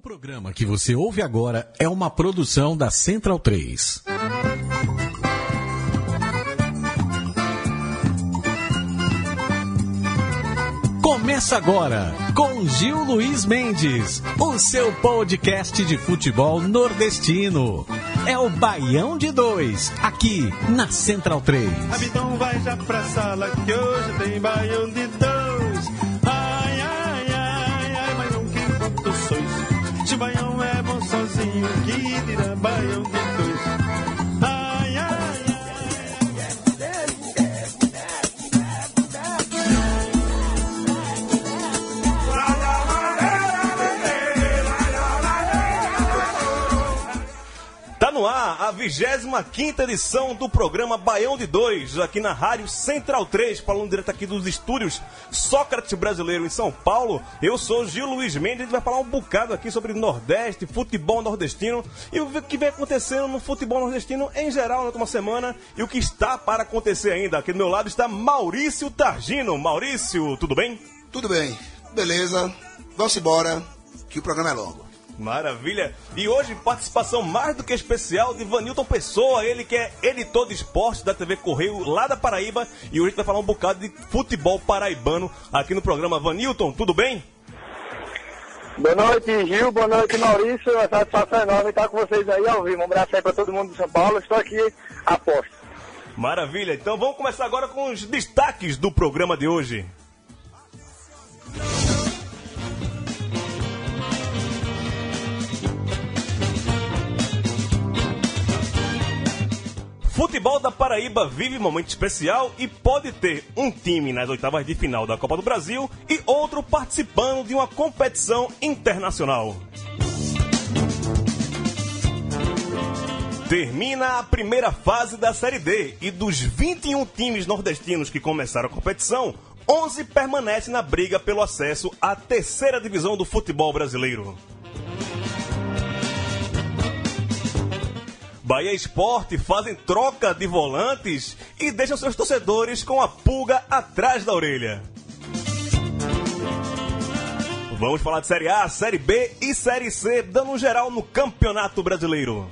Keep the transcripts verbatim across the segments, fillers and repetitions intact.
programa que você ouve agora é uma produção da Central três. Começa agora com Gil Luiz Mendes, o seu podcast de futebol nordestino. É o Baião de Dois, aqui na Central três. Então vai já pra sala que hoje tem Baião de Dois. Ai, ai, ai, ai, mas não que quanto sois. Se o Baião é bom sozinho, que dirá Baião de Dois. Ai, ai, ai. Tá no ar a vigésima quinta edição do programa Baião de Dois, aqui na Rádio Central três, falando direto aqui dos estúdios Sócrates Brasileiro em São Paulo. Eu sou Gil Luiz Mendes, a gente vai falar um bocado aqui sobre Nordeste, futebol nordestino e o que vem acontecendo no futebol nordestino em geral na última semana e o que está para acontecer ainda. Aqui do meu lado está Maurício Targino. Maurício, tudo bem? Tudo bem, beleza, vamos embora, que o programa é longo. Maravilha! E hoje, participação mais do que especial de Vanilton Pessoa, ele que é editor de esportes da T V Correio lá da Paraíba. E hoje a gente vai falar um bocado de futebol paraibano aqui no programa. Vanilton, tudo bem? Boa noite, Gil. Boa noite, Maurício. É uma satisfação enorme estar com vocês aí ao vivo. Um abraço aí para todo mundo de São Paulo. Estou aqui a posto. Maravilha! Então vamos começar agora com os destaques do programa de hoje. Futebol da Paraíba vive momento especial e pode ter um time nas oitavas de final da Copa do Brasil e outro participando de uma competição internacional. Termina a primeira fase da Série D e dos vinte e um times nordestinos que começaram a competição, onze permanecem na briga pelo acesso à terceira divisão do futebol brasileiro. Bahia e Sport fazem troca de volantes e deixam seus torcedores com a pulga atrás da orelha. Vamos falar de Série A, Série B e Série C, dando um geral no Campeonato Brasileiro.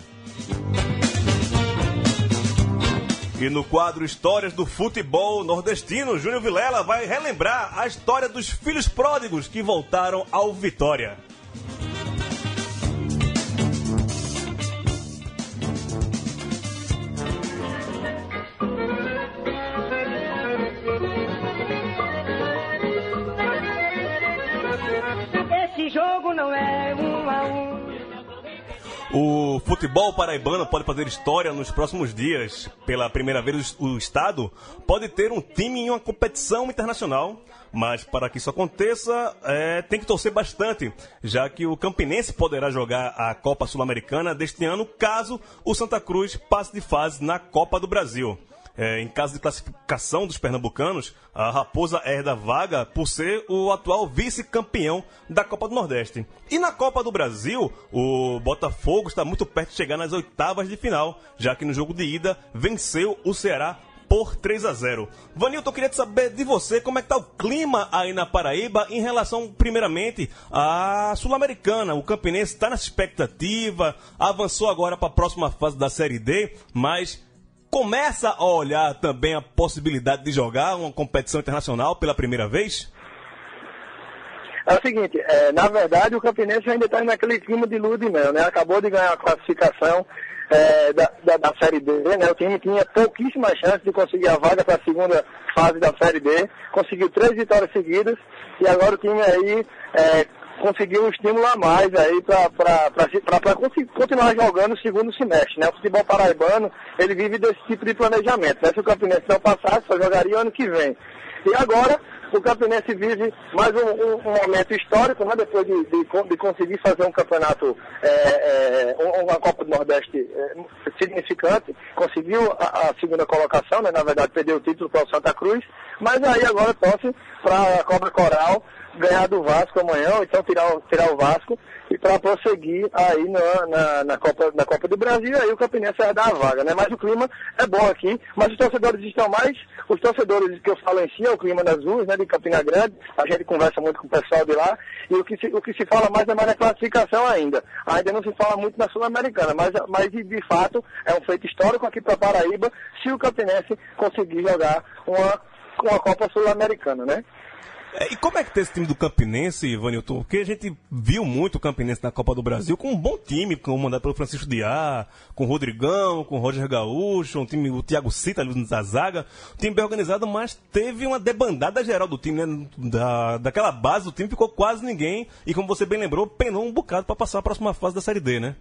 E no quadro Histórias do Futebol Nordestino, Júnior Vilela vai relembrar a história dos filhos pródigos que voltaram ao Vitória. Jogo não é um a um. O futebol paraibano pode fazer história nos próximos dias. Pela primeira vez, o estado pode ter um time em uma competição internacional. Mas para que isso aconteça, é, tem que torcer bastante, já que o Campinense poderá jogar a Copa Sul-Americana deste ano, caso o Santa Cruz passe de fase na Copa do Brasil. É, em caso de classificação dos pernambucanos, a Raposa herda a vaga por ser o atual vice-campeão da Copa do Nordeste. E na Copa do Brasil, o Botafogo está muito perto de chegar nas oitavas de final, já que no jogo de ida venceu o Ceará por três a zero. Vanilton, eu queria saber de você como é que está o clima aí na Paraíba em relação, primeiramente, à Sul-Americana. O Campinense está nessa expectativa, avançou agora para a próxima fase da Série D, mas começa a olhar também a possibilidade de jogar uma competição internacional pela primeira vez? É o seguinte, é, na verdade o Campinense ainda está naquele clima de lua de mel, né? Acabou de ganhar a classificação é, da, da, da Série D, né? O time tinha pouquíssima chance de conseguir a vaga para a segunda fase da Série D, conseguiu três vitórias seguidas e agora o time aí é, conseguiu um estímulo a mais aí para continuar jogando o segundo semestre, né? O futebol paraibano, ele vive desse tipo de planejamento, né? Se o Campinense não passasse, só jogaria ano que vem. E agora, o Campinense vive mais um, um, um momento histórico, né? Depois de, de, de conseguir fazer um campeonato, é, é, uma Copa do Nordeste é, significante, conseguiu a, a segunda colocação, né? Na verdade, perdeu o título para o Santa Cruz, mas aí agora torce para a Cobra Coral ganhar do Vasco amanhã, ou então tirar, tirar o Vasco e para prosseguir aí na, na, na, Copa, na Copa do Brasil, aí o Campinense vai dar a vaga, né? Mas o clima é bom aqui, mas os torcedores estão mais, os torcedores que eu falo em si é o clima das ruas, né, de Campina Grande, a gente conversa muito com o pessoal de lá, e o que se, o que se fala mais é mais na classificação ainda, ainda não se fala muito na Sul-Americana, mas, mas de, de fato é um feito histórico aqui para Paraíba, se o Campinense conseguir jogar uma, uma Copa Sul-Americana, né? É, e como é que tem esse time do Campinense, Ivanilton? Porque a gente viu muito o Campinense na Copa do Brasil com um bom time, comandado pelo Francisco Diá, com o Rodrigão, com o Roger Gaúcho, um time, o Thiago Cita ali na zaga, um time bem organizado, mas teve uma debandada geral do time, né? Da, daquela base do time ficou quase ninguém, e como você bem lembrou, penou um bocado para passar a próxima fase da Série D, né?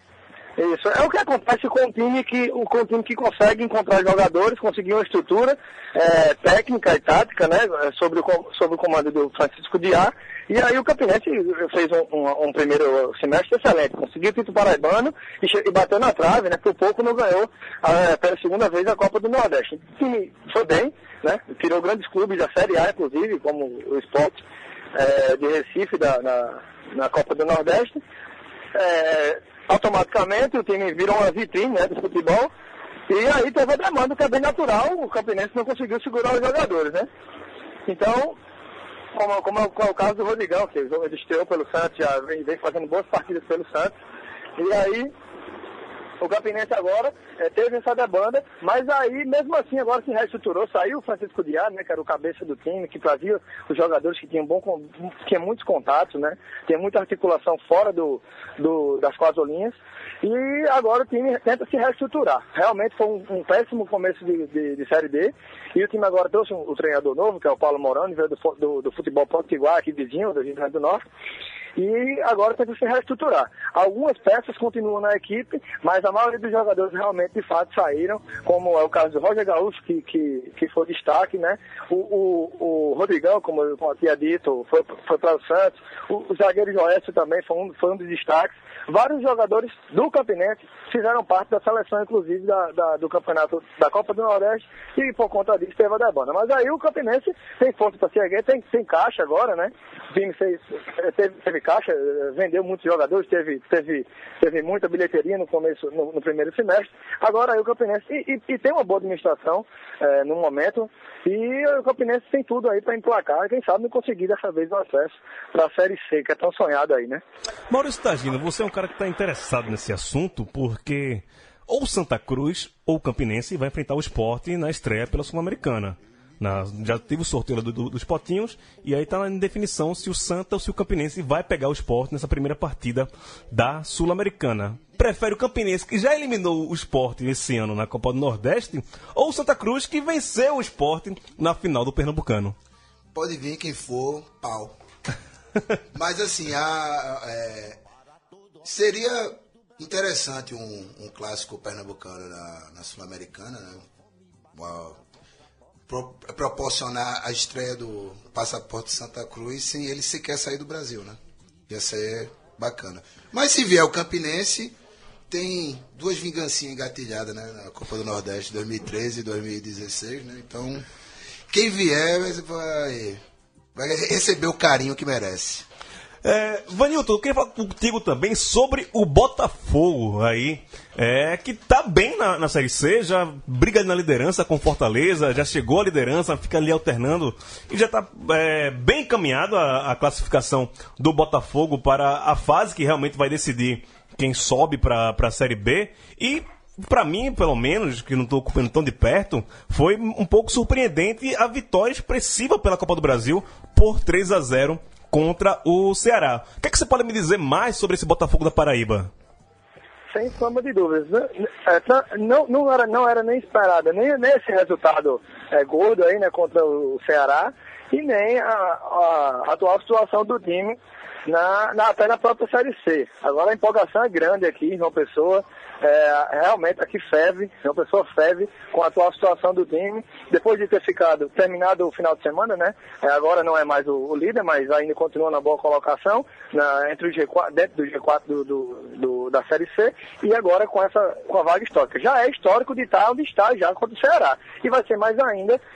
Isso, é o que acontece com o time que, com o time que consegue encontrar jogadores, conseguir uma estrutura é, técnica e tática, né, sobre o, sobre o comando do Francisco Diá, e aí o Campinense fez um, um, um primeiro semestre excelente, conseguiu o título paraibano e, e bateu na trave, né, por pouco não ganhou a, pela segunda vez a Copa do Nordeste. O time foi bem, né, tirou grandes clubes da Série A, inclusive, como o Sport é, de Recife da, na, na Copa do Nordeste. É, automaticamente o time virou uma vitrine, né, do futebol, e aí teve a demanda que é bem natural, o Campinense não conseguiu segurar os jogadores, né? Então, como, como, é, como é o caso do Rodrigão, que ele estreou pelo Santos, já vem, vem fazendo boas partidas pelo Santos, e aí o Campinense agora é, teve essa demanda, mas aí, mesmo assim, agora se reestruturou, saiu o Francisco Diá, né, que era o cabeça do time, que trazia os jogadores que tinham, bom, tinha muitos contatos, né, tinha muita articulação fora do, do, das quatro linhas, e agora o time tenta se reestruturar. Realmente foi um, um péssimo começo de, de, de Série D, e o time agora trouxe um, o treinador novo, que é o Paulo Moroni, veio do, do, do futebol potiguar, aqui vizinho, do Rio Grande do Norte, e agora tem que se reestruturar. Algumas peças continuam na equipe, mas a maioria dos jogadores realmente, de fato, saíram, como é o caso do Roger Gaúcho, que, que, que foi destaque, né? O, o, o Rodrigão, como eu tinha dito, foi, foi para o Santos. O, o zagueiro Joécio também foi um, foi um dos destaques. Vários jogadores do Campinense fizeram parte da seleção, inclusive, da, da, do campeonato da Copa do Nordeste, e por conta disso teve a debanda. Mas aí o Campinense tem força para se erguer, tem, tem caixa agora, né? O time fez, teve, teve caixa, vendeu muitos jogadores, teve, teve, teve muita bilheteria no começo, no, no primeiro semestre. Agora aí o Campinense, e, e, e tem uma boa administração é, no momento, e o Campinense tem tudo aí para emplacar, e quem sabe não conseguir dessa vez o acesso para a Série C, que é tão sonhado aí, né? Maurício Tagino, você é um cara que está interessado nesse assunto, porque ou Santa Cruz ou o Campinense vai enfrentar o Sport na estreia pela Sul-Americana. Na, já teve o sorteio do, do, dos potinhos, e aí está em definição se o Santa ou se o Campinense vai pegar o Sport nessa primeira partida da Sul-Americana. Prefere o Campinense, que já eliminou o Sport esse ano na Copa do Nordeste, ou o Santa Cruz, que venceu o Sport na final do Pernambucano? Pode vir quem for, pau. Mas assim, a, é, seria interessante um, um clássico pernambucano na, na Sul-Americana, né? Uma, pro, proporcionar a estreia do Passaporte Santa Cruz sem ele sequer sair do Brasil, né? Ia ser bacana. Mas se vier o Campinense, tem duas vingancinhas engatilhadas, né? Na Copa do Nordeste dois mil e treze e dois mil e dezesseis, né? Então, quem vier vai, vai receber o carinho que merece. É, Vanilton, eu queria falar contigo também sobre o Botafogo aí, é, que tá bem na, na Série C, já briga na liderança com Fortaleza, já chegou à liderança, fica ali alternando e já tá é, bem encaminhado a, a classificação do Botafogo para a fase que realmente vai decidir quem sobe para a Série B. E para mim, pelo menos, que não estou acompanhando tão de perto, foi um pouco surpreendente a vitória expressiva pela Copa do Brasil por três a zero contra o Ceará. O que é que você pode me dizer mais sobre esse Botafogo da Paraíba? Sem sombra de dúvidas. Não, não, era, não era nem esperada, nem, nem esse resultado é, gordo aí, né, contra o Ceará, e nem a, a atual situação do time na, na, até na própria Série C. Agora a empolgação é grande aqui em João Pessoa. É, realmente aqui ferve, João Pessoa ferve com a atual situação do time, depois de ter ficado, terminado o final de semana, né? É, agora não é mais o, o líder, mas ainda continua na boa colocação, na, entre o G quatro, dentro do G quatro do, do, do, da Série C, e agora com, essa, com a vaga histórica. Já é histórico de estar onde está já contra o Ceará, e vai ser mais ainda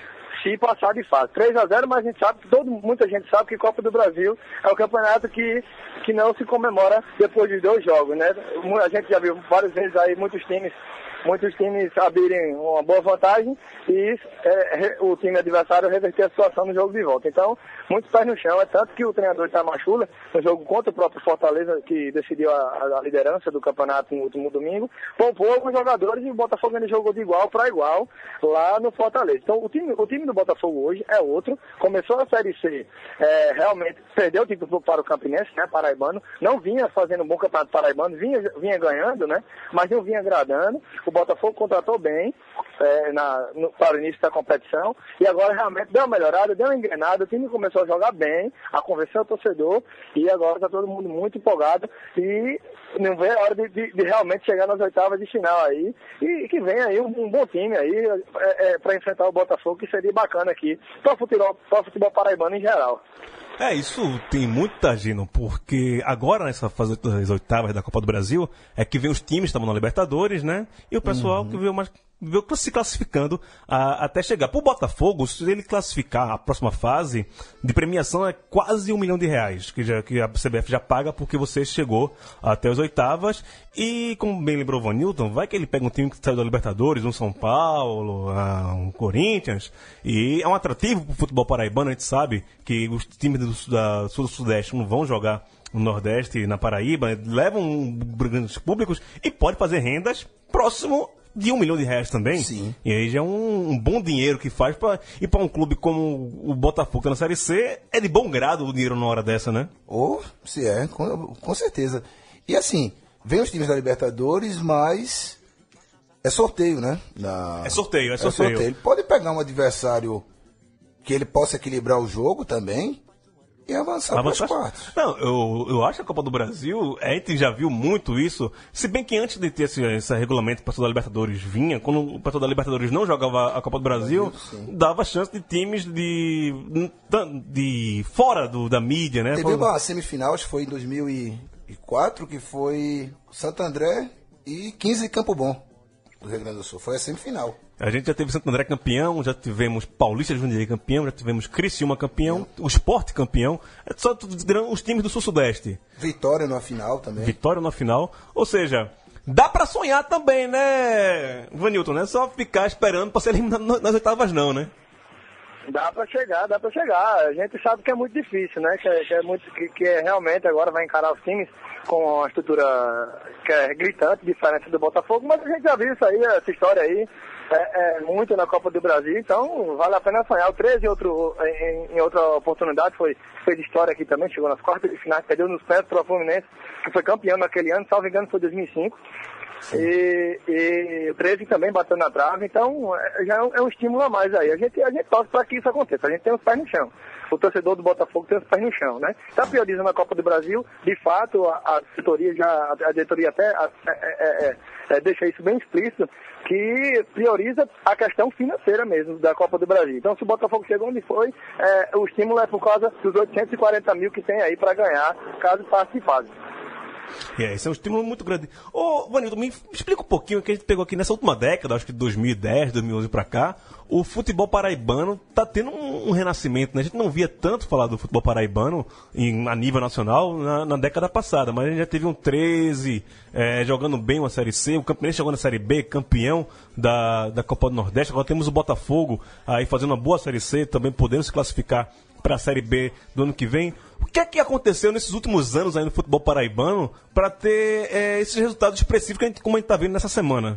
se passar de fase. três a zero, mas a gente sabe, todo, muita gente sabe que Copa do Brasil é o campeonato que, que não se comemora depois de dois jogos, né? A gente já viu várias vezes aí muitos times muitos times abrirem uma boa vantagem e é, o time adversário reverter a situação no jogo de volta. Então, muitos pés no chão, é tanto que o treinador Itamachula, no jogo contra o próprio Fortaleza, que decidiu a, a liderança do campeonato no último domingo, poupou alguns jogadores e o Botafogo ainda jogou de igual para igual lá no Fortaleza. Então, o time, o time do Botafogo hoje é outro, começou a Série C, é, realmente perdeu o título para o Campinense, né, paraibano, não vinha fazendo um bom campeonato paraibano, vinha, vinha ganhando, né, mas não vinha agradando. O Botafogo contratou bem é, na, no, para o início da competição e agora realmente deu uma melhorada, deu uma engrenada, o time começou a jogar bem, a convencer o torcedor e agora está todo mundo muito empolgado e não vê a hora de, de, de realmente chegar nas oitavas de final aí e que venha aí um, um bom time aí é, é, para enfrentar o Botafogo, que seria bacana aqui para o futebol, para futebol paraibano em geral. É, isso tem muita gente, porque agora nessa fase das oitavas da Copa do Brasil é que vem os times que estavam na Libertadores, né? E o pessoal uhum. que veio mais veio se classificando a, até chegar. Pro Botafogo, se ele classificar a próxima fase de premiação é quase um milhão de reais, que, já, que a C B F já paga porque você chegou até as oitavas. E, como bem lembrou o Vanilton, vai que ele pega um time que saiu da Libertadores, um São Paulo, um Corinthians, e é um atrativo pro futebol paraibano. A gente sabe que os times do, da Sul do Sudeste não vão jogar no Nordeste e na Paraíba, levam grandes públicos e pode fazer rendas próximo de um milhão de reais também. Sim. E aí já é um, um bom dinheiro que faz pra ir pra um clube como o Botafogo, que tá na Série C, é de bom grado o dinheiro na hora dessa, né? Ou, oh, se é, com, com certeza. E assim, vem os times da Libertadores, mas é sorteio, né? Na... É sorteio, é sorteio. É sorteio. Ele pode pegar um adversário que ele possa equilibrar o jogo também e avançar para os quartos. Não, eu, eu acho que a Copa do Brasil, a gente já viu muito isso, se bem que antes de ter esse, esse regulamento para toda a Libertadores vinha, quando o pessoal da Libertadores não jogava a Copa do Brasil, Brasil dava chance de times de, de fora do, da mídia, né? Teve uma semifinal, acho que foi em dois mil e quatro, que foi Santo André e quinze Campo Bom, do Rio Grande do Sul. Foi a semifinal. A gente já teve Santo André campeão, já tivemos Paulista Jundiaí campeão, já tivemos Criciúma campeão, o Sport campeão, é só os times do Sul-Sudeste. Vitória na final também. Vitória na final, ou seja, dá pra sonhar também, né, Vanilton? Não é só ficar esperando pra ser eliminado nas oitavas não, né? Dá pra chegar, dá pra chegar. A gente sabe que é muito difícil, né? Que é, que é muito, que, que é realmente agora vai encarar os times com uma estrutura que é gritante, diferente do Botafogo, mas a gente já viu isso aí, essa história aí, é, é muito na Copa do Brasil, então vale a pena sonhar. O treze, outro, em, em outra oportunidade, foi, fez história aqui também, chegou nas quartas de final, perdeu nos pés para o Fluminense, que foi campeão naquele ano, salvo engano, foi dois mil e cinco. E, e o treze também bateu na trave, então é, já é um, é um estímulo a mais aí. A gente, a gente torce para que isso aconteça, a gente tem os pés no chão. O torcedor do Botafogo tem os pés no chão, né? Está priorizando a Copa do Brasil, de fato, a, a diretoria já, a diretoria até a, é, é, é, deixa isso bem explícito, que prioriza a questão financeira mesmo da Copa do Brasil. Então, se o Botafogo chegou onde foi, é, o estímulo é por causa dos oitocentos e quarenta mil que tem aí para ganhar, caso passe de fase. É, esse é um estímulo muito grande. Ô, Vanilton, me explica um pouquinho o que a gente pegou aqui nessa última década, acho que de dois mil e dez, dois mil e onze pra cá. O futebol paraibano tá tendo um, um renascimento, né? A gente não via tanto falar do futebol paraibano em, a nível nacional na, na década passada, mas a gente já teve um treze é, jogando bem uma Série C, o Campinense jogando na Série B, campeão da, da Copa do Nordeste. Agora temos o Botafogo aí fazendo uma boa Série C, também podendo se classificar para a Série B do ano que vem. O que é que aconteceu nesses últimos anos aí no futebol paraibano para ter é, esses resultados expressivos que a gente, como a gente está vendo nessa semana?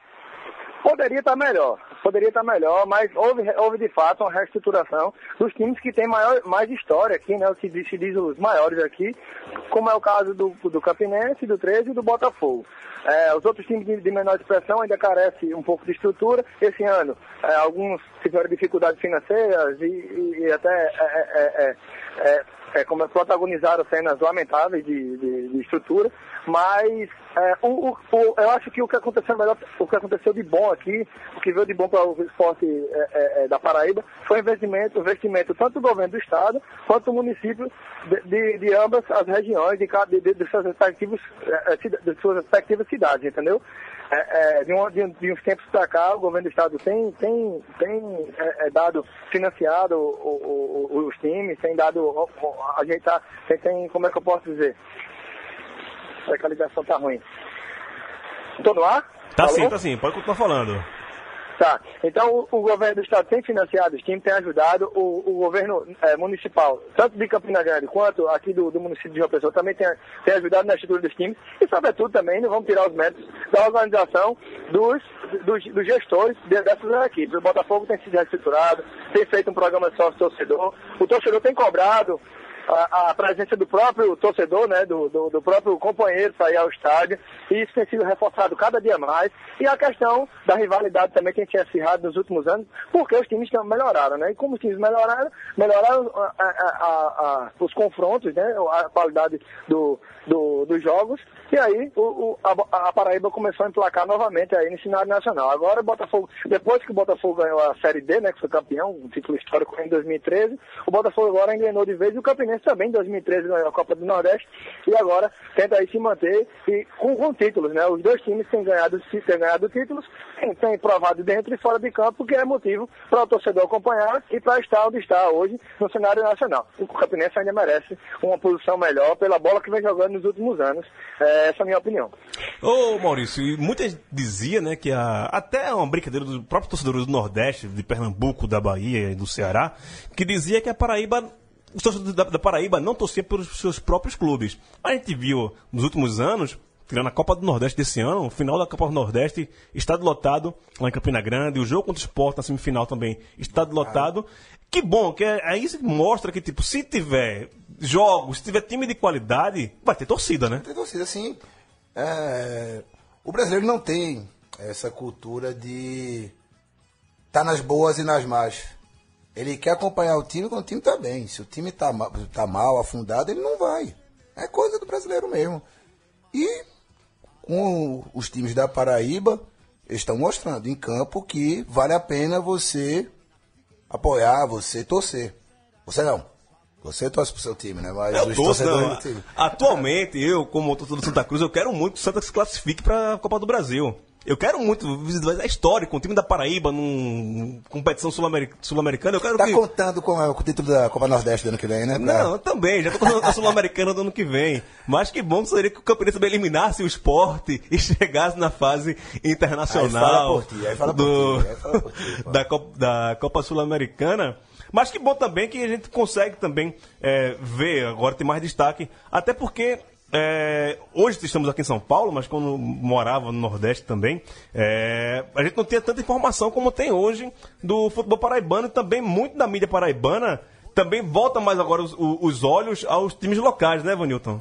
Poderia estar melhor, poderia estar melhor, mas houve, houve de fato uma reestruturação dos times que têm maior, mais história aqui, né? O que se diz os maiores aqui, como é o caso do, do Campinense, do treze e do Botafogo. É, os outros times de, de menor expressão ainda carecem um pouco de estrutura. Esse ano, é, alguns tiveram dificuldades financeiras e, e, e até é, é, é, é, é, como protagonizaram cenas lamentáveis de, de, de estrutura, Mas é, o, o, o, eu acho que o que aconteceu melhor, o que aconteceu de bom aqui, o que veio de bom para o esporte é, é, é, da Paraíba, foi investimento, investimento tanto do governo do estado quanto do município de, de, de ambas as regiões, de, de, de, de, suas respectivas, é, de suas respectivas cidades, entendeu? É, é, de, um, de, de uns tempos para cá, o governo do estado tem, tem, tem é, é, dado, financiado o, o, o, os times, tem dado, ajeitar, tem, tem, como é que eu posso dizer? É que a ligação tá ruim. Estou no ar? Tá Alô? sim, tá sim, pode continuar falando. Tá, então o, o governo do estado tem financiado os times, tem ajudado, o, o governo é, municipal, tanto de Campina Grande quanto aqui do, do município de João Pessoa, também tem, tem ajudado na estrutura dos times, e sobretudo também, não vamos tirar os méritos da organização dos, dos, dos gestores dessas equipes. O Botafogo tem sido reestruturado, tem feito um programa de sócio-torcedor, o torcedor tem cobrado A, a presença do próprio torcedor, né, do, do, do próprio companheiro para ir ao estádio, e isso tem sido reforçado cada dia mais, e a questão da rivalidade também tem sido acirrada nos últimos anos, porque os times melhoraram, né, e como os times melhoraram, melhoraram a, a, a, a, os confrontos, né, a qualidade do, do, dos jogos, e aí o, o, a, a Paraíba começou a emplacar novamente aí no cenário nacional. Agora o Botafogo, depois que o Botafogo ganhou a Série D, né, que foi campeão, um título histórico em dois mil e treze, o Botafogo agora engrenou de vez, e o Campinense também em dois mil e treze ganhou a Copa do Nordeste, e agora tenta aí se manter e, com, com títulos, né? Os dois times têm ganhado, têm ganhado títulos, têm, têm provado dentro e fora de campo, que é motivo para o torcedor acompanhar e para estar onde está hoje no cenário nacional. O Campinense ainda merece uma posição melhor pela bola que vem jogando nos últimos anos. É, essa é a minha opinião. Ô Maurício, e muitas diziam, né, que a, até uma brincadeira dos próprios torcedores do Nordeste, de Pernambuco, da Bahia e do Ceará, que dizia que a Paraíba, os torcedores da, da Paraíba não torciam pelos seus próprios clubes. A gente viu nos últimos anos, tirando a Copa do Nordeste desse ano, o final da Copa do Nordeste, estádio lotado lá em Campina Grande, o jogo contra o Sport na semifinal também, estádio lotado. Que bom, que é, é isso que mostra que, tipo, se tiver jogos, se tiver time de qualidade, vai ter torcida, né? Vai ter torcida, sim. É, o brasileiro não tem essa cultura de estar tá nas boas e nas más. Ele quer acompanhar o time quando o time está bem. Se o time está tá mal, afundado, ele não vai. É coisa do brasileiro mesmo. E com os times da Paraíba, eles estão mostrando em campo que vale a pena você apoiar, você torcer. Você não. Você torce pro seu time, né? Mas eu os torço, torcedores não. do time. Atualmente, eu, como torcedor do Santa Cruz, eu quero muito que o Santa se classifique para a Copa do Brasil. Eu quero muito visitar a história com o time da Paraíba numa competição sul-americana. Sul-americana. Eu quero tá que... contando com, com o título da Copa Nordeste do ano que vem, né? Pra... Não, também. Já tô contando com a Sul-Americana do ano que vem. Mas que bom seria que o Campinense também eliminasse o Sport e chegasse na fase internacional. Aí fala por ti, aí fala por do... ti, aí fala por ti, da, Copa, da Copa Sul-Americana. Mas que bom também que a gente consegue também é, ver, agora tem mais destaque, até porque é, hoje estamos aqui em São Paulo, mas quando morava no Nordeste também, é, a gente não tinha tanta informação como tem hoje do futebol paraibano, e também muito da mídia paraibana também volta mais agora os, os olhos aos times locais, né, Vanilton?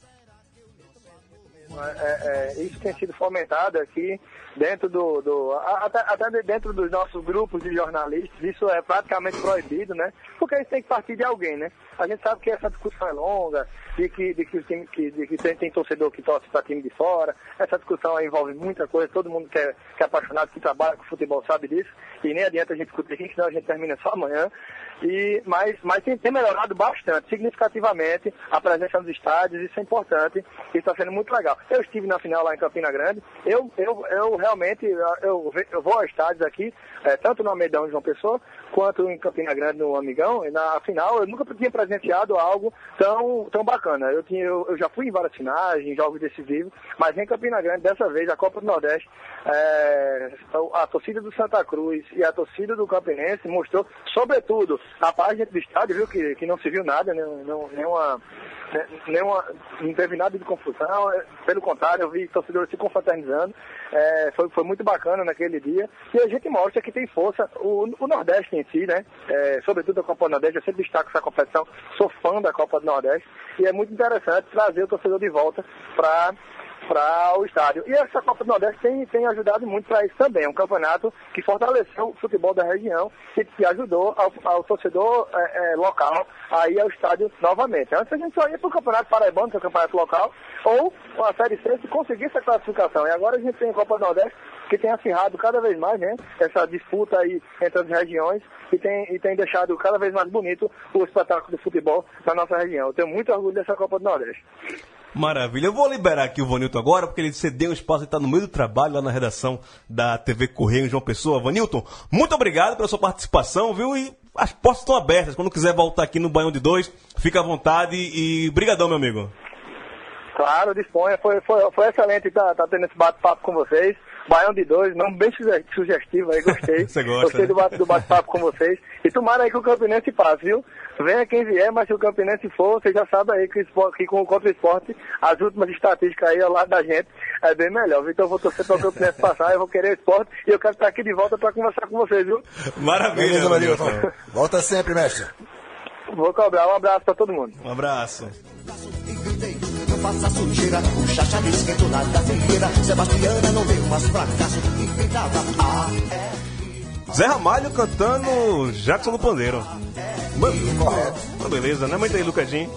É, é, isso tem sido fomentado aqui dentro do, do até, até dentro dos nossos grupos de jornalistas. Isso é praticamente proibido, né? Porque isso tem que partir de alguém, né? A gente sabe que essa discussão é longa, de que, de que, o time, que, de que tem, tem torcedor que torce para time de fora. Essa discussão envolve muita coisa, todo mundo que é, que é apaixonado, que trabalha com futebol sabe disso, e nem adianta a gente discutir isso, senão a gente termina só amanhã. E, mas mas tem, tem melhorado bastante, significativamente, a presença nos estádios, isso é importante, isso está sendo muito legal. Eu estive na final lá em Campina Grande, eu, eu, eu realmente, eu, eu vou a estádios aqui, é, tanto no Almeidão de João Pessoa, quanto em Campina Grande no Amigão, e na final eu nunca tinha presenciado algo tão, tão bacana. Eu, tinha, eu, eu já fui em várias finais, em jogos decisivos, mas em Campina Grande, dessa vez, a Copa do Nordeste, é, a torcida do Santa Cruz e a torcida do Campinense mostrou, sobretudo, a página do estádio, viu, que, que não se viu nada, né, não, nenhuma, nenhuma, não teve nada de confusão, pelo contrário, eu vi torcedores se confraternizando, é, foi, foi muito bacana naquele dia, e a gente mostra que tem força, o, o Nordeste em si, né, é, sobretudo a Copa do Nordeste, eu sempre destaco essa competição, sou fã da Copa do Nordeste, e é muito interessante trazer o torcedor de volta para para o estádio. E essa Copa do Nordeste tem, tem ajudado muito para isso também. É um campeonato que fortaleceu o futebol da região e que ajudou ao, ao torcedor é, é, local a ir ao estádio novamente. Antes a gente só ia para o Campeonato Paraibano, que é o campeonato local, ou a Série C se conseguisse a classificação. E agora a gente tem a Copa do Nordeste, que tem acirrado cada vez mais, né, essa disputa aí entre as regiões e tem, e tem deixado cada vez mais bonito o espetáculo do futebol na nossa região. Eu tenho muito orgulho dessa Copa do Nordeste. Maravilha. Eu vou liberar aqui o Vanilton agora, porque ele cedeu um espaço e está no meio do trabalho lá na redação da T V Correio em João Pessoa. Vanilton, muito obrigado pela sua participação, viu? E as portas estão abertas. Quando quiser voltar aqui no Baião de Dois, fica à vontade e brigadão, meu amigo. Claro, disponha. Foi, foi, foi excelente estar tá, tá tendo esse bate-papo com vocês. Baião de Dois, nome bem sugestivo aí, gostei. Você gosta, gostei né? do, bate, do bate-papo com vocês. E tomara aí que o Campinense passe, viu? Venha quem vier, mas se o Campinense for, você já sabe aí que, esporte, que com, contra o esporte, as últimas estatísticas aí ao lado da gente é bem melhor, viu? Então eu vou torcer para o Campinense passar, eu vou querer o esporte e eu quero estar aqui de volta para conversar com vocês, viu? Maravilha, Vanilton. Volta sempre, mestre. Vou cobrar. Um abraço para todo mundo. Um abraço. Não faça sujeira, o Chacha me esquentou lá da figueira. Sebastiana não veio mais fracasso, inventava a Zé Ramalho cantando Jackson do Pandeiro. Correto. Tá beleza, né? Muito aí, Lucadinho.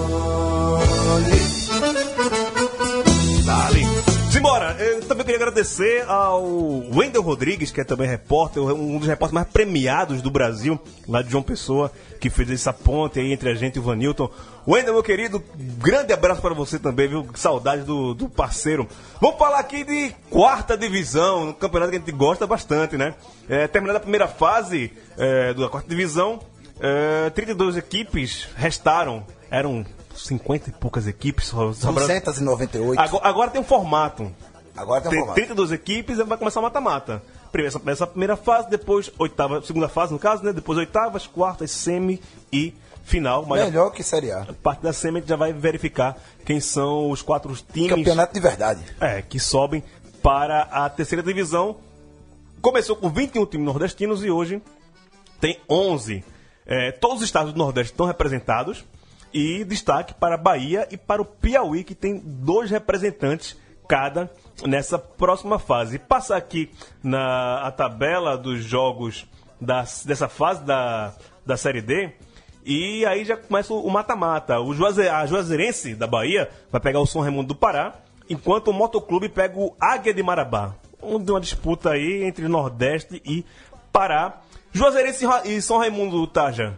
Dali. Simbora, eu também queria agradecer ao Wendel Rodrigues, que é também repórter, um dos repórteres mais premiados do Brasil, lá de João Pessoa, que fez essa ponte aí entre a gente e o Vanilton. Wendel, meu querido, grande abraço para você também, viu? Saudade do, do parceiro. Vamos falar aqui de quarta divisão, um campeonato que a gente gosta bastante, né? É, terminada a primeira fase é, da quarta divisão, é, trinta e duas equipes restaram, eram cinquenta e poucas equipes. duzentas e noventa e oito. Agora, agora tem um formato. Agora tem um Tem formato. trinta e duas equipes e vai começar o mata-mata. Primeiro, essa, essa primeira fase, depois oitava, segunda fase no caso, né? Depois oitavas, quartas, semi e final. Mas Melhor que Série A. a parte da semi a gente já vai verificar quem são os quatro times Campeonato de verdade. é, que sobem para a terceira divisão. Começou com vinte e um times nordestinos e hoje tem onze. É, todos os estados do Nordeste estão representados. E destaque para a Bahia e para o Piauí, que tem dois representantes cada nessa próxima fase. Passar aqui na a tabela dos jogos das, dessa fase da, da Série D. E aí já começa o mata-mata. O Juaze, a Juazeirense da Bahia vai pegar o São Raimundo do Pará, enquanto o Motoclube pega o Águia de Marabá. Uma disputa aí entre Nordeste e Pará. Juazeirense e São Raimundo do Taja.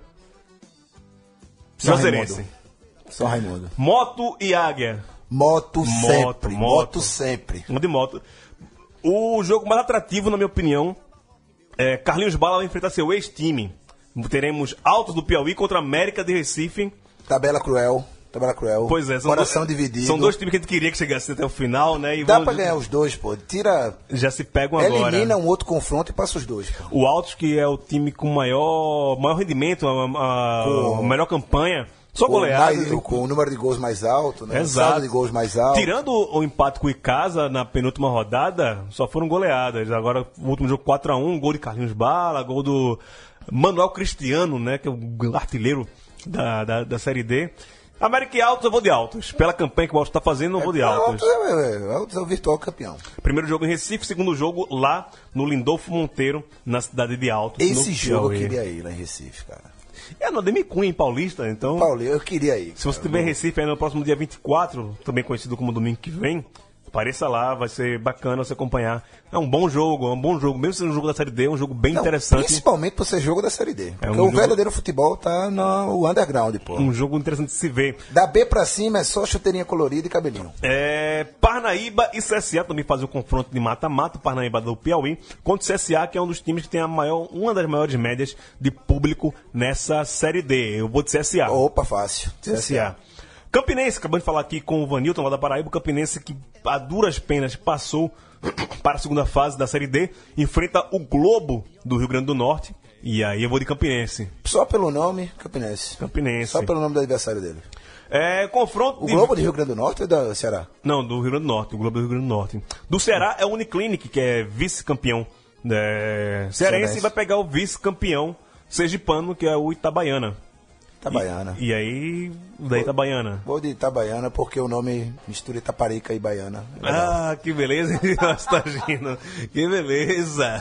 São Juazeirense. São Raimundo. Moto e Águia. Moto, Moto, sempre. moto. Moto sempre. Um de moto. O jogo mais atrativo, na minha opinião, é Carlinhos Bala vai enfrentar seu ex-time. Teremos Altos do Piauí contra América de Recife. Tabela cruel. Tabela cruel. Pois é, são Coração dois, dividido. São dois times que a gente queria que chegasse até o final, né? E Dá vão- pra ganhar os dois, pô. Tira. Já se pegam agora. Elimina um outro confronto e passa os dois. Pô. O Altos, que é o time com maior, maior rendimento, a, a, Com- a melhor campanha. Só Com goleadas. mais- com o número de gols mais alto, né? Exato. O saldo de gols mais alto. Tirando o empate com o Icasa na penúltima rodada, só foram goleadas. Agora, o último jogo quatro a um, gol de Carlinhos Bala, gol do Manuel Cristiano, né? Que é o artilheiro da, da, da Série D. América e Altos, eu vou de Altos. Pela campanha que o Altos está fazendo, eu vou de Altos. Altos é, é, Altos é o virtual campeão. Primeiro jogo em Recife, segundo jogo lá no Lindolfo Monteiro, na cidade de Altos. Esse no jogo eu Piauí. queria ir lá em Recife, cara. É no Ademir Cunha, em Paulista, então... Paulo, eu queria ir. Se você estiver em Recife aí no próximo dia vinte e quatro, também conhecido como domingo que vem, apareça lá, vai ser bacana você acompanhar. É um bom jogo, é um bom jogo. Mesmo sendo um jogo da Série D, é um jogo bem Não, interessante. Principalmente por ser jogo da Série D. Porque um o jogo- verdadeiro futebol tá no underground, pô. Um jogo interessante de se ver. Da B pra cima é só chuteirinha colorida e cabelinho. É, Parnaíba e C S A também fazem o confronto de mata-mata. Parnaíba do Piauí contra o C S A, que é um dos times que tem a maior, uma das maiores médias de público nessa Série D. Eu vou de C S A. Opa, fácil. C S A. Campinense, acabamos de falar aqui com o Vanilton lá da Paraíba. O Campinense, que a duras penas passou para a segunda fase da Série D, enfrenta o Globo do Rio Grande do Norte. E aí eu vou de Campinense. Só pelo nome, Campinense. Campinense. Só pelo nome do adversário dele. É, confronto O de- Globo do Rio Grande do Norte ou da Ceará? Não, do Rio Grande do Norte. O Globo do Rio Grande do Norte. Do Ceará é o Uniclinic, que é vice-campeão é, cearense, Cearense. e vai pegar o vice-campeão sergipano, que é o Itabaiana. Itabaiana. E, e aí, da Itabaiana. Vou de Itabaiana porque o nome mistura Itaparica e Baiana. É legal. Ah, que beleza, Astagino. Que beleza.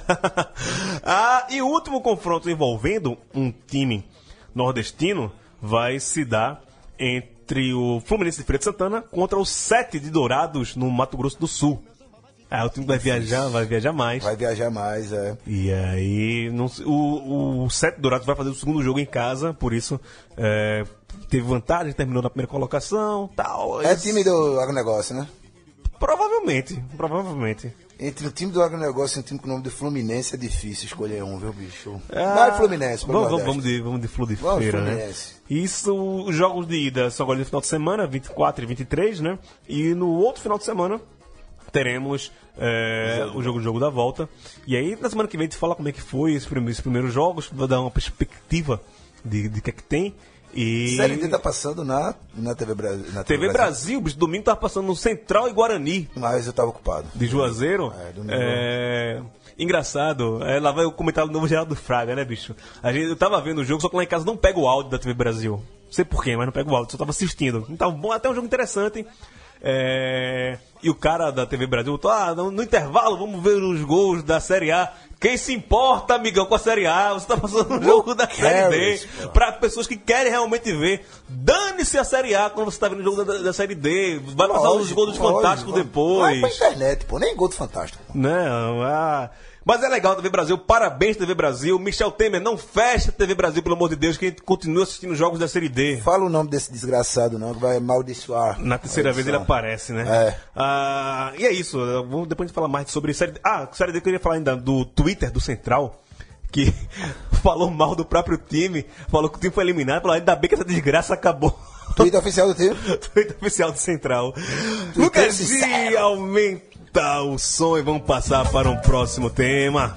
Ah, e o último confronto envolvendo um time nordestino vai se dar entre entre o Fluminense de Feira de Santana contra o sete de Dourados, no Mato Grosso do Sul. Ah, o time vai viajar, vai viajar mais. Vai viajar mais, é. E aí, não, o, o sete de Dourados vai fazer o segundo jogo em casa, por isso é, teve vantagem, terminou na primeira colocação, tal. É time do agronegócio, né? Provavelmente, provavelmente. Entre o time do agronegócio e um time com o nome de Fluminense é difícil escolher um, viu, bicho? Ah, Vai Fluminense, pro vamos, Nordeste. vamos de, vamos de Flu de Vamos Feira, né? Fluminense. Isso, os jogos de ida são agora no final de semana, vinte e quatro e vinte e três, né? E no outro final de semana teremos é, o jogo, o jogo da volta. E aí, na semana que vem, a gente fala como é que foi esses primeiros, esses primeiros jogos, vou dar uma perspectiva de, de que é que tem. E... Série D tá passando na, na T V Brasil. Na T V Brasil, bicho, domingo tava passando no Central e Guarani. Mas eu tava ocupado. De Juazeiro. É, domingo. É... Engraçado, é, lá vai o comentário do novo Geraldo Fraga, né, bicho? A gente, eu tava vendo o jogo, só que lá em casa não pega o áudio da T V Brasil. Não sei porquê, mas não pega o áudio, só tava assistindo. Então, bom, até um jogo interessante. É... E o cara da T V Brasil botou, ah, no, no intervalo vamos ver os gols da Série A. Quem se importa, amigão, com a Série A? Você tá passando um jogo da Série D pra pessoas que querem realmente ver. Dane-se a Série A quando você tá vendo o jogo da, da Série D. Vai passar os gols dos Fantásticos depois. Vai pra internet, pô, nem gol do Fantástico. Não, ah... Mas é legal a T V Brasil, parabéns T V Brasil. Michel Temer, não fecha a T V Brasil, pelo amor de Deus, que a gente continua assistindo jogos da Série D. Fala o nome desse desgraçado, não, que vai amaldiçoar. Na terceira vez ele aparece, né? É. Ah, e é isso, vamos, depois a gente falar mais sobre Série D. Ah, Série D eu queria falar ainda do Twitter do Central, que falou mal do próprio time, falou que o time foi eliminado, falou, ainda bem que essa desgraça acabou. Twitter oficial do time? Twitter oficial do Central. Twitter Lucas sincero. G, aumenta o som e vamos passar para um próximo tema.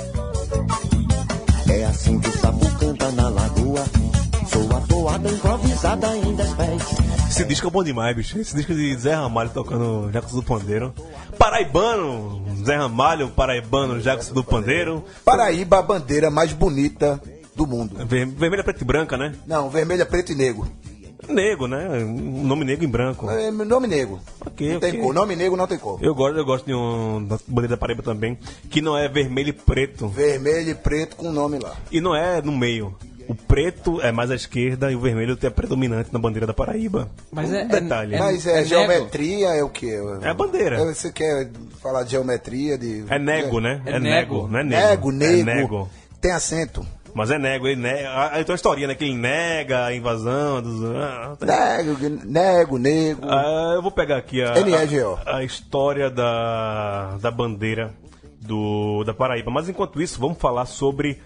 É assim que o sapo canta na lagoa. Sou a toada improvisada em dez pés. Esse disco é bom demais, bicho. Esse disco de Zé Ramalho tocando Jacos do Pandeiro. Paraibano, Zé Ramalho, Paraibano, Jacos do Pandeiro. Paraíba, a bandeira mais bonita do mundo. Ver- Vermelha, preta e branca, né? Não, vermelha, preto e negro. Negro, né? Um nome negro em branco. É, nome negro. Ok, não tem ok. cor. Nome negro não tem cor. Eu gosto, eu gosto de um da bandeira da Paraíba também, que não é vermelho e preto. Vermelho e preto com o nome lá. E não é no meio. O preto é mais à esquerda e o vermelho tem a predominante na bandeira da Paraíba. Mas um é- detalhe. é- Mas é, é geometria, é o quê? É a bandeira. É, Você quer falar de geometria? De... É nego, né? É É nego, nego. não é nego. Nego, nego. É nego. Tem acento. Mas é nego, ele nega. Ah, tem uma historinha, né? Que ele nega a invasão dos. Ah, tem- Nego, nego, nego. Ah, eu vou pegar aqui a, N E G O. a, a história da, da bandeira do, da Paraíba. Mas enquanto isso, vamos falar sobre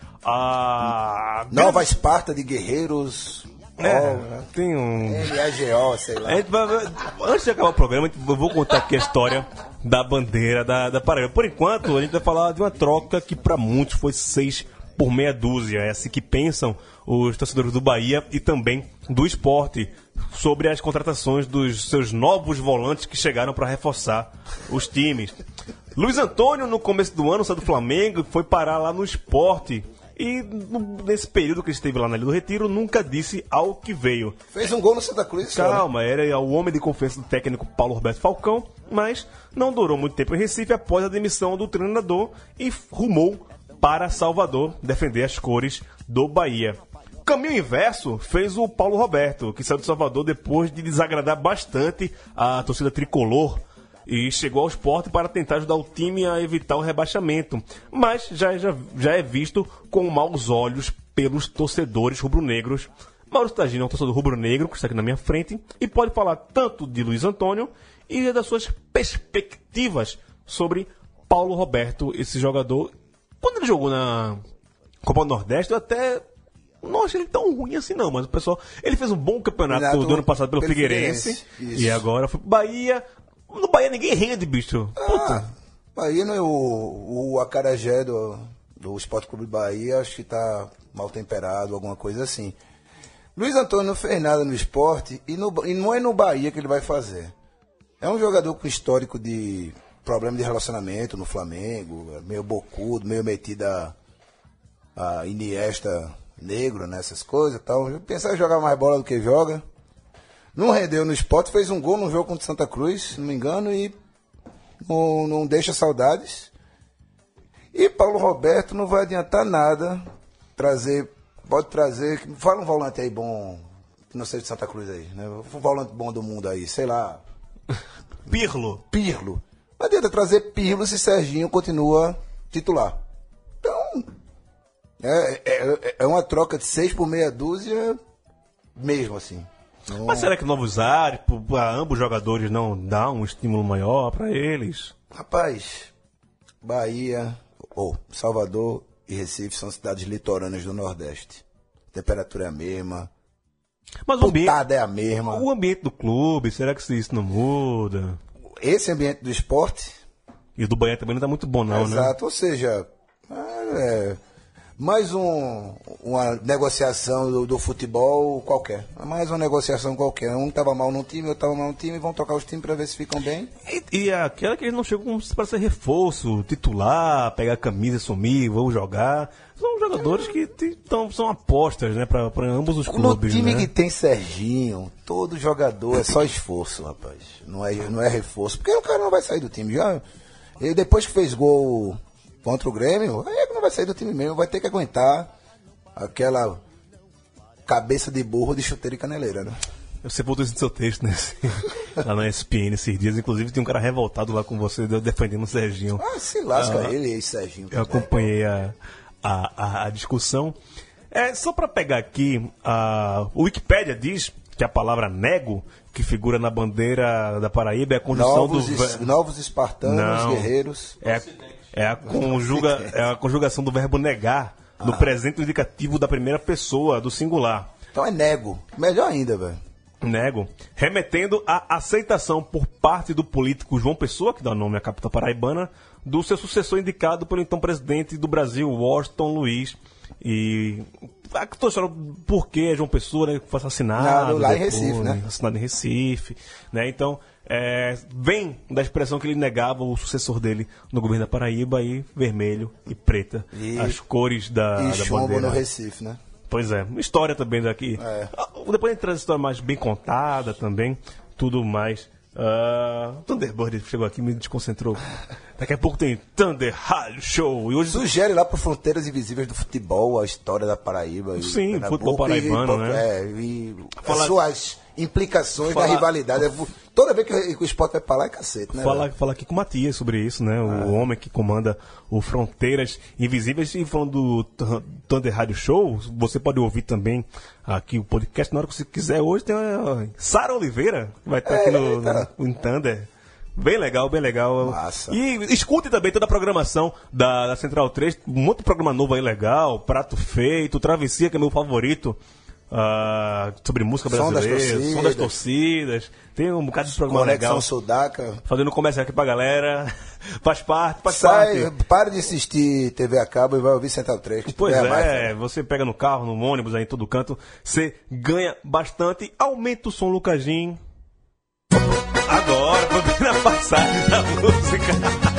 a. Nova Esparta de Guerreiros. É, Ó, tem um. N E G O, sei lá. A gente vai- vai- antes de acabar o programa, eu vou contar aqui a história da bandeira da, da Paraíba. Por enquanto, a gente vai falar de uma troca que para muitos foi seis por meia dúzia. É assim que pensam os torcedores do Bahia e também do Sport sobre as contratações dos seus novos volantes que chegaram para reforçar os times. Luiz Antônio, no começo do ano, saiu do Flamengo e foi parar lá no Sport. E no- nesse período que ele esteve lá na Ilha do Retiro, nunca disse ao que veio. Fez um gol no Santa Cruz. só, né? Calma, era o homem de confiança do técnico Paulo Roberto Falcão, mas não durou muito tempo em Recife após a demissão do treinador e rumou para Salvador defender as cores do Bahia. O caminho inverso fez o Paulo Roberto, que saiu de Salvador depois de desagradar bastante a torcida tricolor e chegou ao Sport para tentar ajudar o time a evitar o rebaixamento, mas já, já, já é visto com maus olhos pelos torcedores rubro-negros. Maurício Tagino é um torcedor rubro-negro, que está aqui na minha frente, e pode falar tanto de Luiz Antônio e das suas perspectivas sobre Paulo Roberto, esse jogador. Quando ele jogou na Copa do Nordeste, eu até não achei ele tão ruim assim não, mas o pessoal, ele fez um bom campeonato Campeonato do ano passado pelo, pelo Figueirense, Figueirense, isso. e agora foi pro Bahia. No Bahia ninguém rende, bicho. Puta. Ah, Bahia não é o, o acarajé do, do Esporte Clube Bahia, acho que tá mal temperado, alguma coisa assim. Luiz Antônio não fez nada no esporte e, no, e não é no Bahia que ele vai fazer. É um jogador com histórico de problema de relacionamento no Flamengo, meio bocudo, meio metido a, a Iniesta negro nessas coisas e tal. Pensava em jogar mais bola do que joga. Não rendeu no esporte, fez um gol no jogo contra o Santa Cruz, se não me engano, e não, não deixa saudades. E Paulo Roberto não vai adiantar nada trazer, pode trazer, fala um volante aí bom, não sei de Santa Cruz aí, né? O volante bom do mundo aí, sei lá. Pirlo. Pirlo. Não adianta trazer Pirlo se Serginho continua titular. Então, é, é, é uma troca de seis por meia dúzia mesmo, assim. Não... Mas será que novos ares, para ambos os jogadores, não dá um estímulo maior para eles? Rapaz, Bahia, ou Salvador e Recife são cidades litorâneas do Nordeste. A temperatura é a mesma. Mas o ambiente, putada é a mesma. O ambiente do clube, será que isso não muda? Esse ambiente do esporte... E o do Bahia também não tá muito bom, não, Exato, né? Exato, ou seja, é, mais um, uma negociação do, do futebol qualquer. Mais uma negociação qualquer. Um tava mal num time, outro tava mal num time, vão trocar os times para ver se ficam bem. E, e aquela que eles não chegam para ser reforço, titular, pegar a camisa, sumir, vão jogar. São jogadores que tão, são apostas, né, para ambos os clubes. No time, né? que tem Serginho, todo jogador é só esforço, rapaz. Não é, não é reforço. Porque o cara não vai sair do time. Já, ele, depois que fez gol contra o Grêmio, aí é que não vai sair do time mesmo. Vai ter que aguentar aquela cabeça de burro de chuteira e caneleira, né? Você botou isso no seu texto, né? Lá na E S P N esses dias. Inclusive, tem um cara revoltado lá com você, defendendo o Serginho. Ah, se lasca ah, ele e Serginho. Eu acompanhei a... A, a, a discussão. É, só para pegar aqui, a, o Wikipédia diz que a palavra nego, que figura na bandeira da Paraíba, é a conjunção novos, do... es, novos espartanos, Não, guerreiros. É a, é, a conjuga, é a conjugação do verbo negar, ah. no presente indicativo da primeira pessoa, do singular. Então é nego. Melhor ainda, velho. Nego, remetendo à aceitação por parte do político João Pessoa, que dá nome à capital paraibana, do seu sucessor indicado pelo então presidente do Brasil, Washington Luiz. E a história por que João Pessoa, né, foi assassinado lá depois, em Recife, né? Assassinado em Recife, né? Então, é, vem da expressão que ele negava o sucessor dele no governo da Paraíba, aí vermelho e preta, e, as cores da, e da chumbo bandeira. no Recife, né? Pois é, história também daqui. É. Depois entra a história mais bem contada também, tudo mais. Uh, Thunderbird chegou aqui e me desconcentrou. Daqui a pouco tem Thunder Rádio Show. E hoje... Sugere lá para Fronteiras Invisíveis do Futebol a história da Paraíba. E Sim, Pernambuco, futebol paraibano, e, né? É, e Falar... as suas implicações Falar... da rivalidade. Toda vez que o esporte vai para lá é cacete, né? Falar fala aqui com o Matias sobre isso, né? O ah. homem que comanda o Fronteiras Invisíveis. E falando do Thunder Rádio Show, você pode ouvir também aqui o podcast na hora que você quiser. Hoje tem a Sara Oliveira, que vai estar é, aqui no, tá. no, no Thunder. Bem legal, bem legal. Massa. E escute também toda a programação da, da Central três. Um monte de programa novo aí legal. Prato Feito, Travessia, que é meu favorito. Uh, sobre música brasileira, Som das Torcidas. Som das Torcidas. Tem um bocado de programa Conexão legal. Sudaca. Fazendo comércio aqui pra galera. Faz parte, faz Sai, parte. para de assistir T V a cabo e vai ouvir Central três. Que Pois é, mais, né? Você pega no carro, no ônibus, aí em todo canto. Você ganha bastante. Aumenta o som, Lucajinho. Agora, foi bem na passagem da música.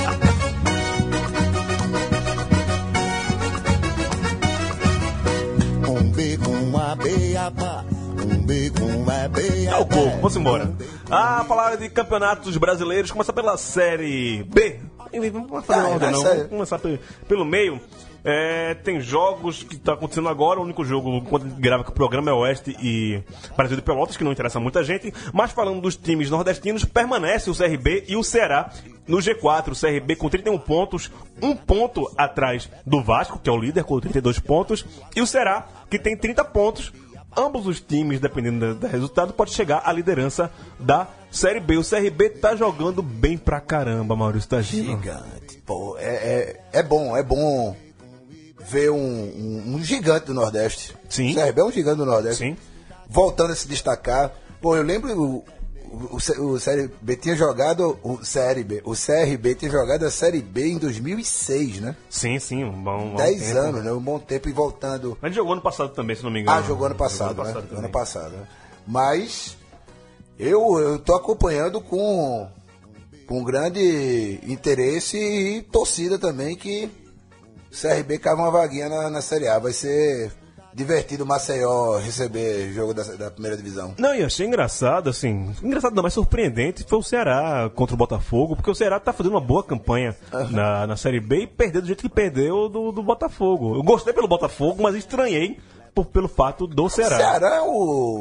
Um B com a beaba, um B com a beaba. É o povo, vamos embora. Ah, falar de campeonatos brasileiros, começar pela Série B. Vamos fazer Ah, uma ordem, não. sério. Vamos começar pelo, pelo meio. É, tem jogos que está acontecendo agora. O único jogo, enquanto a gente grava, que o programa é Oeste e Brasil de Pelotas, que não interessa muita gente. Mas falando dos times nordestinos, permanece o C R B e o Ceará no G quatro. O C R B com trinta e um pontos, um ponto atrás do Vasco, que é o líder, com trinta e dois pontos. E o Ceará, que tem trinta pontos. Ambos os times, dependendo do, do resultado, pode chegar à liderança da Série B. O C R B tá jogando bem pra caramba, Maurício Tagino. Gigante. Pô, é, é, é bom, é bom ver um, um, um gigante do Nordeste. Sim. O C R B é um gigante do Nordeste. Sim. Voltando a se destacar. Pô, eu lembro o, o, o C R B tinha jogado o C R B. O C R B tinha jogado a Série B em dois mil e seis, né? Sim, sim, um bom, bom Dez tempo. anos, né? Um bom tempo e voltando. A gente jogou ano passado também, se não me engano. Ah, jogou ano passado, Jogou ano né? passado Ano também. passado, né? Mas eu, eu tô acompanhando com, com grande interesse e torcida também que o C R B cava uma vaguinha na, na Série A. Vai ser divertido o Maceió receber jogo da, da primeira divisão. Não, e achei engraçado, assim, engraçado não, mas surpreendente foi o Ceará contra o Botafogo, porque o Ceará tá fazendo uma boa campanha uhum. na, na Série B e perdeu do jeito que perdeu do, do Botafogo. Eu gostei pelo Botafogo, mas estranhei por, pelo fato do Ceará. O Ceará é o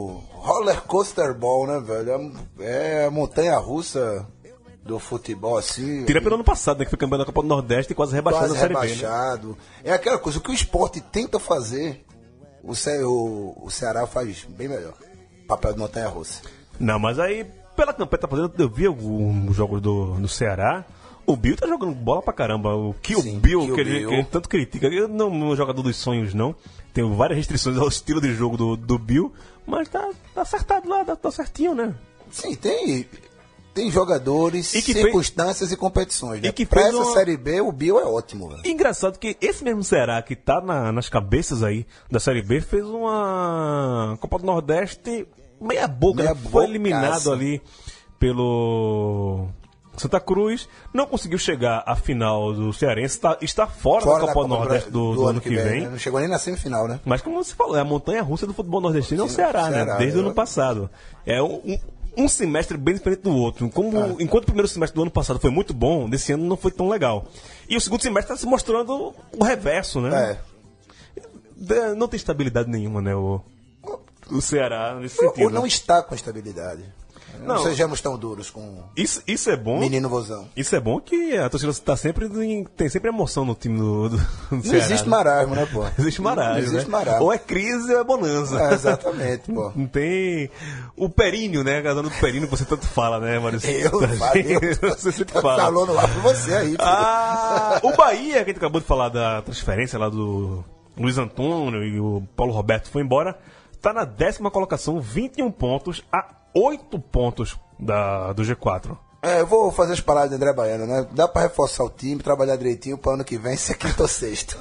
roller coaster ball, né, velho? É a montanha-russa do futebol, assim. Tira pelo ano passado, né? Que foi campeão da Copa do Nordeste e quase rebaixado Quase na Série rebaixado. B, né? É aquela coisa, o que o esporte tenta fazer, o, Ce... o... o Ceará faz bem melhor. Papel de montanha-russa. Não, mas aí, pela campanha que tá fazendo, eu vi alguns jogos do, do Ceará. O Bill tá jogando bola pra caramba. O Kill Sim, Bill, Kill que, ele, Bill. que ele tanto critica. Ele não é um jogador dos sonhos, não. Tem várias restrições ao estilo de jogo do, do Bill. Mas tá, tá acertado lá, tá, tá certinho, né? Sim, tem, tem jogadores, E que circunstâncias e competições. Né? e que pra fez essa uma- Série B, o Bill é ótimo. Velho. Engraçado que esse mesmo Ceará que tá na- nas cabeças aí da Série B fez uma Copa do Nordeste meia boca, Meia né? Foi bocaça. eliminado ali pelo Santa Cruz, não conseguiu chegar à final do Cearense, tá- está fora, da Copa do Nordeste do, do ano que vem. né? Não chegou nem na semifinal, né? Mas como você falou, é a montanha-russa do futebol nordestino é o Sim, Ceará, Ceará, né? Desde o eu- ano passado. É um, um- um semestre bem diferente do outro. Como, Ah. Enquanto o primeiro semestre do ano passado foi muito bom, desse ano não foi tão legal. E o segundo semestre está se mostrando o reverso, né? É. De- Não tem estabilidade nenhuma, né? O, o Ceará, nesse Ou sentido. não está com estabilidade. Não, Não. sejamos tão duros com Isso, isso é bom. o menino vozão. Isso é bom que a torcida tá sempre em- tem sempre emoção no time do, do, do Não Ceará. existe né? marasmo, né, pô? Não existe marasmo, Não existe né? marasmo. Ou é crise ou é bonança. É, exatamente, pô. Não tem o períneo, né? A casando do períneo que você tanto fala, né, Maurício? Eu, valeu. Você sempre fala. Falou no ar por você aí, filho. Ah, o Bahia, que a gente acabou de falar da transferência lá do Luiz Antônio e o Paulo Roberto foi embora, tá na décima colocação, vinte e um pontos a oito pontos da, do G quatro. É, eu vou fazer as palavras de André Baiano, né? Dá pra reforçar o time, trabalhar direitinho para ano que vem ser quinto ou sexto.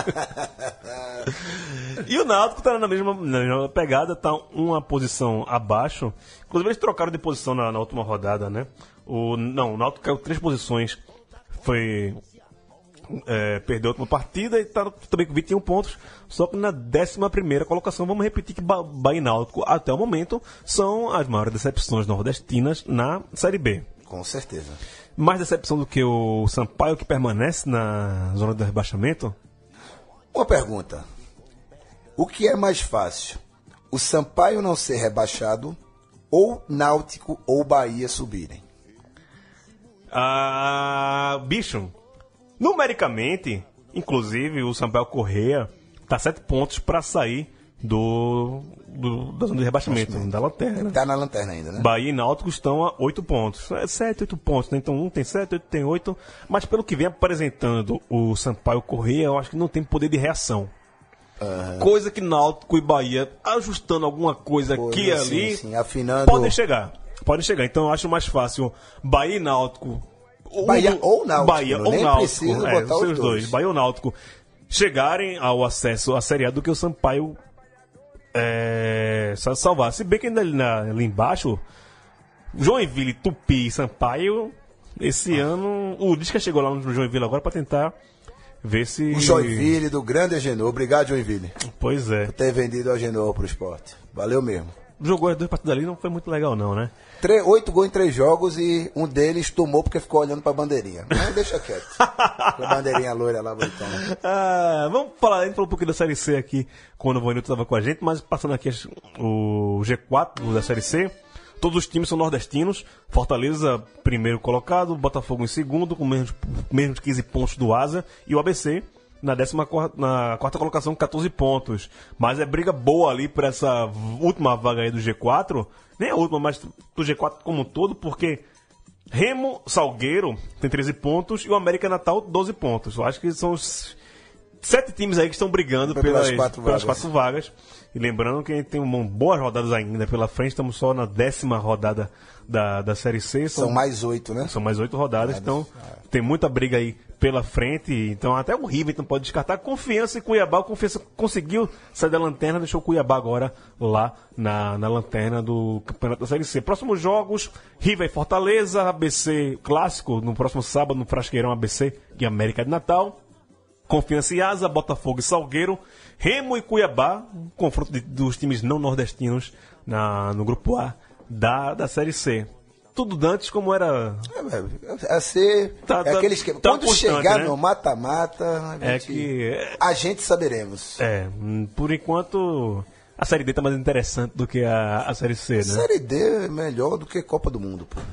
E o Náutico tá na mesma, na mesma pegada, tá uma posição abaixo. Inclusive eles trocaram de posição na, na última rodada, né? O, não, o Náutico caiu três posições. Foi... É, perdeu a última partida e tá também com vinte e um pontos, só que na décima primeira colocação. Vamos repetir que ba Bahia e Náutico até o momento são as maiores decepções nordestinas na Série B. Com certeza. Mais decepção do que o Sampaio, que permanece na zona do rebaixamento? Uma pergunta. O que é mais fácil? O Sampaio não ser rebaixado ou Náutico ou Bahia subirem? Ah, bicho, numericamente, inclusive o Sampaio Corrêa tá sete pontos para sair do, do da zona de rebaixamento, da lanterna. Tá na lanterna ainda, né? Bahia e Náutico estão a oito pontos. É sete, oito pontos, né? Então um tem sete, outro tem oito. Mas pelo que vem apresentando o Sampaio Corrêa, eu acho que não tem poder de reação. Uhum. Coisa que Náutico e Bahia, ajustando alguma coisa Pô, aqui e sim, ali, sim, afinando... podem chegar. Podem chegar. Então eu acho mais fácil Bahia e Náutico. Um Bahia do- ou Náutico, Bahia não ou nem Náutico. precisa é, botar os os seus dois. Bahia ou Náutico chegarem ao acesso à Série A do que o Sampaio é, só salvar. Se bem que ainda ali, na, ali embaixo, Joinville, Tupi e Sampaio, esse Ah. ano, o Lisca chegou lá no Joinville agora para tentar ver se... O Joinville do grande Agenor. Obrigado, Joinville, Pois é. por ter vendido o Agenor pro esporte. Valeu mesmo. Jogou as duas partidas ali, não foi muito legal não, né? Tre- Oito gols em três jogos e um deles tomou porque ficou olhando pra bandeirinha. Mas deixa quieto. A bandeirinha loira lá, bonitona. Ah, vamos falar, a gente falou um pouquinho da Série C aqui quando o Voinildo estava com a gente, mas passando aqui as- o G quatro da Série C, todos os times são nordestinos. Fortaleza, primeiro colocado, Botafogo em segundo, com menos, menos de quinze pontos do Asa, e o A B C na décima quarta, na quarta colocação com catorze pontos. Mas é briga boa ali para essa última vaga aí do G quatro, nem a última, mas do G quatro como um todo, porque Remo, Salgueiro tem treze pontos e o América Natal doze pontos. Eu acho que são os sete times aí que estão brigando Pelas pelas, quatro pelas vagas. quatro vagas. E lembrando que a gente tem uma, boas rodadas ainda pela frente, estamos só na décima rodada da, da Série C. São mais oito, né? São mais oito rodadas, então tem muita briga aí pela frente. Então até o River não pode descartar. Confiança em Cuiabá, o Confiança conseguiu sair da lanterna, deixou o Cuiabá agora lá na, na lanterna do Campeonato da Série C. Próximos jogos, River e Fortaleza, A B C clássico, no próximo sábado no Frasqueirão, A B C e América de Natal. Confiança e Asa, Botafogo e Salgueiro, Remo e Cuiabá, um confronto de, dos times não nordestinos na, no grupo A da, da Série C. Tudo dantes como era. É, é, ser, Tá- é tá- aquele esquema. tá Quando constante, chegar né? no mata-mata, a É gente, que. a gente saberemos. É, hum, por enquanto A Série D tá mais interessante do que a, a Série C, né? Série D é melhor do que Copa do Mundo, pô.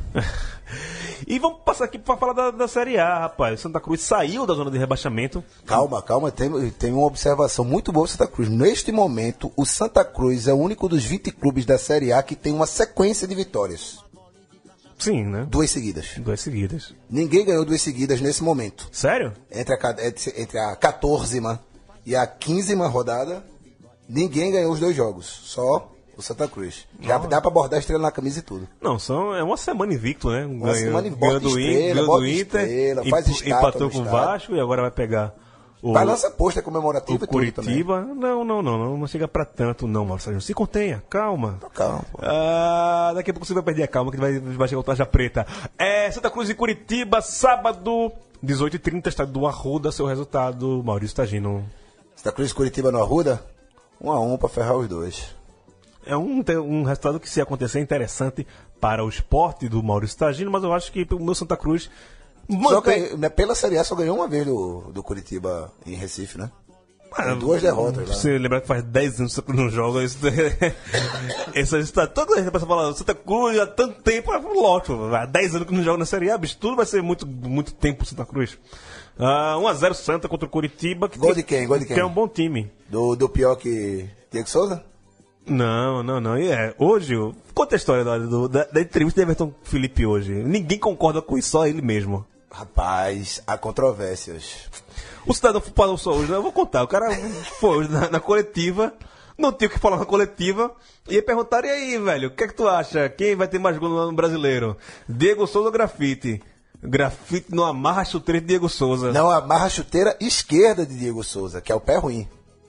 E vamos passar aqui para falar da, da Série A, rapaz. Santa Cruz saiu da zona de rebaixamento. Calma, calma, tem, tem uma observação muito boa do Santa Cruz. Neste momento, o Santa Cruz é o único dos vinte clubes da Série A que tem uma sequência de vitórias. Sim, né? Duas seguidas. Duas seguidas. Ninguém ganhou duas seguidas nesse momento. Sério? Entre a, entre a quatorze e a quinze rodada, ninguém ganhou os dois jogos. Só o Santa Cruz. Já Não. dá pra bordar a estrela na camisa e tudo. Não, são, é uma semana invicto, né? Uma Ganhou, semana em ganhou bota do, estrela, ganhou bota do Inter, estrela, faz emp- estátua empatou no com o estádio. Vasco e agora vai pegar o, Balança posta o comemorativo e tudo também. Curitiba. Não, não, não, não, não chega pra tanto não, Marcelo. Se contenha, calma. Calma, pô. Ah, daqui a pouco você vai perder a calma que vai, vai chegar o Tarja Preta. É, Santa Cruz e Curitiba, sábado, dezoito e trinta, estádio do Arruda, seu resultado, Maurício Tagino. Santa Cruz e Curitiba no Arruda? Um a um pra ferrar os dois. É um, um resultado que, se acontecer, é interessante para o esporte do Maurício Tagino, mas eu acho que o meu Santa Cruz Só mantém... ganhou, né, pela Série A só ganhou uma vez do, do Curitiba em Recife, né? Ah, Tem duas derrotas lá. Você lembra que faz dez anos que o Santa Cruz não joga isso? Esse está toda vez que a pessoa fala Santa Cruz há tanto tempo, é lógico, há dez anos que não joga na Série A, bicho, tudo vai ser muito, muito tempo pro Santa Cruz. Ah, um a zero Santa contra o Curitiba. Que Gol tem- de quem? Gol de quem? Que é um bom time. Do, do pior que Diego Souza? Não, não, não. E é, hoje, conta a história da, do- da, da entrevista de Everton Felipe hoje. Ninguém concorda com isso, só ele mesmo. Rapaz, há controvérsias. O cidadão falou só hoje, né? Eu vou contar. O cara foi hoje na, na coletiva, não tinha o que falar na coletiva, e aí perguntaram, e aí, velho, o que é que tu acha? Quem vai ter mais gol no brasileiro? Diego Souza ou Grafite? Grafite não amarra a chuteira de Diego Souza. Não amarra a chuteira esquerda de Diego Souza, que é o pé ruim.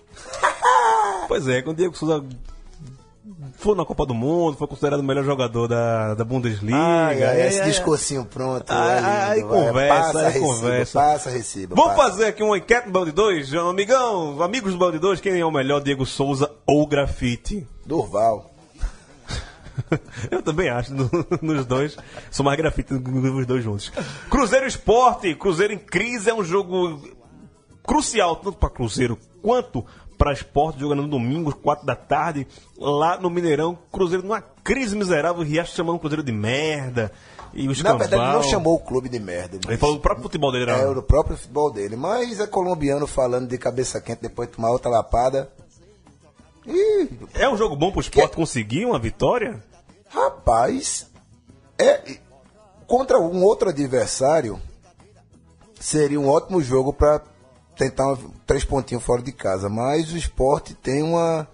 Pois é, quando o Diego Souza foi na Copa do Mundo, foi considerado o melhor jogador da, da Bundesliga. Ai, ai, aí- esse aí- discursinho pronto. Aí- é aí lindo, vai. conversa, passa aí recibo, conversa. Passa recibo. Vamos passa. fazer aqui uma enquete no Balde dois, amigão, amigos do Balde dois, quem é o melhor, Diego Souza ou Grafite? Durval. Eu também acho, no- nos dois. Sou mais Grafite do que os dois juntos. Cruzeiro Esporte, Cruzeiro em crise, é um jogo crucial, tanto para Cruzeiro quanto para Esporte, jogando no domingo, quatro da tarde, lá no Mineirão. Cruzeiro numa crise miserável, o Riacho chamando o Cruzeiro de merda. E o Na escambau. verdade, ele não chamou o clube de merda. Ele falou do próprio futebol dele, era... É, o próprio futebol dele. Mas é colombiano falando de cabeça quente depois de tomar outra lapada. Ih, É um jogo bom pro Esporte conseguir uma vitória? rapaz, é contra um outro adversário seria um ótimo jogo para tentar uma- três pontinhos fora de casa, mas o Sport tem uma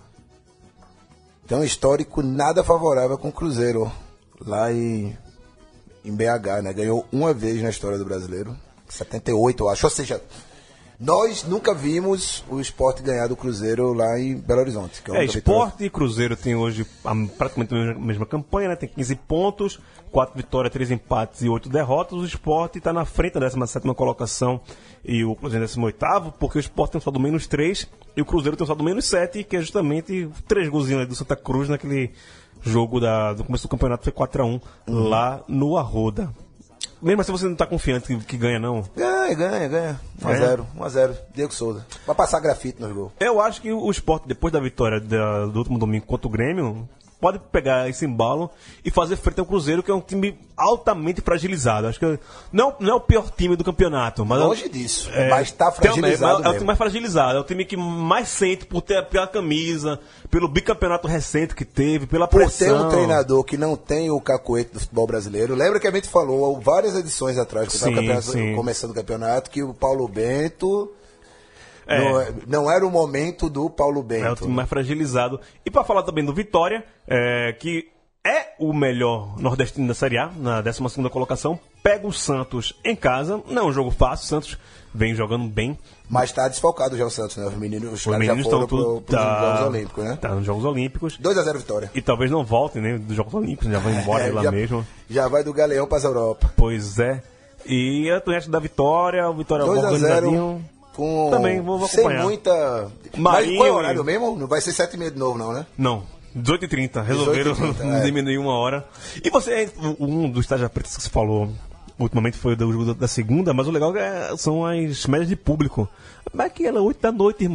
tem um histórico nada favorável com o Cruzeiro lá em, em B H, né? Ganhou uma vez na história do brasileiro, setenta e oito, eu acho. Ou seja, nós nunca vimos o Sport ganhar do Cruzeiro lá em Belo Horizonte. Que é, É, uma vitória. Esporte e Cruzeiro tem hoje a, praticamente a mesma, mesma campanha, né? Tem quinze pontos, quatro vitórias, três empates e oito derrotas. O Esporte está na frente da décima sétima colocação e o Cruzeiro décimo oitavo, porque o Esporte tem um saldo menos três e o Cruzeiro tem um saldo menos sete, que é justamente três golzinhos aí do Santa Cruz naquele jogo da, do começo do campeonato, foi quatro a um Uhum. lá no Arruda. Mesmo assim você não está confiante que, que ganha, não? Ganha, ganha, ganha. um a zero, um a zero. Diego Souza. Vai passar grafite nos gols. Eu acho que o Sport, depois da vitória da- do último domingo contra o Grêmio, pode pegar esse embalo e fazer frente ao Cruzeiro, que é um time altamente fragilizado. Acho que não, não é o pior time do campeonato, mas Longe disso. é, Mas tá tem- fragilizado É, é o time mesmo. mais fragilizado. É o time que mais sente por ter pela camisa, pelo bicampeonato recente que teve, pela Por pressão. ter um treinador que não tem o cacoete do futebol brasileiro. Lembra que a gente falou várias edições atrás, que Sim, tava o campeonato- sim. começando o campeonato, que o Paulo Bento É. não, é- não era o momento do Paulo Bento. É o time mais fragilizado. E para falar também do Vitória, é, que é o melhor nordestino da Série A, na décima segunda colocação, pega o Santos em casa. Não é um jogo fácil, o Santos vem jogando bem. Mas tá desfalcado já o Santos, né? Os meninos, os Os caras já meninos foram estão tudo... pro, pros tá, Jogos Olímpicos, né? Tá nos Jogos Olímpicos. dois a zero vitória. E talvez não voltem, né, dos Jogos Olímpicos, já vão embora de lá É, já, mesmo. já vai do Galeão para a Europa. Pois é. E a resto da Vitória, o Vitória dois a zero organizadinho. com Também, vou- vou sem acompanhar. muita... Mas Marinho qual é o e- horário mesmo? Não vai ser sete e meia de novo, não, né? Não, dezoito e trinta. Resolveram dezoito e trinta, é. diminuir uma hora. E você, um dos estágios pretos que você falou, ultimamente foi do jogo da segunda, mas o legal é, são as médias de público. Mas que ela oito da noite, irmão.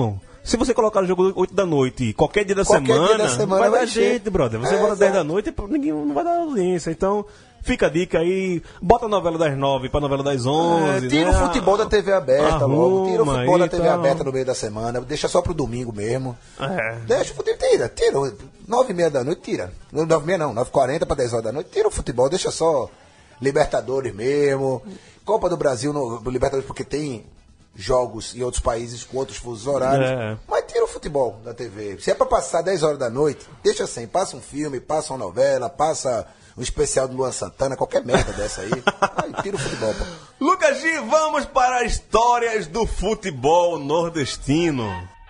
Se você colocar no jogo oito da noite, qualquer dia da Qualquer semana, dia da semana vai vai dar encher. gente, brother. Você É, bota dez exato. da noite, ninguém não vai dar audiência. Então, fica a dica aí. Bota a novela das nove pra novela das onze. É, tira né? o futebol da T V aberta Arruma logo. Tira o futebol da aí, T V tal. aberta no meio da semana. Deixa só pro domingo mesmo. É. Deixa o futebol, tira, tira. Nove e meia da noite, tira. Nove e meia não, nove e quarenta pra dez horas da noite. Tira o futebol, deixa só Libertadores mesmo. Copa do Brasil no, no Libertadores, porque tem jogos em outros países com outros fusos horários. É. Mas tira o futebol da T V. Se é pra passar dez horas da noite, deixa assim. Passa um filme, passa uma novela, passa um especial do Luan Santana, qualquer merda dessa aí. Aí tira o futebol, pô. Lucas G, vamos para as histórias do futebol nordestino.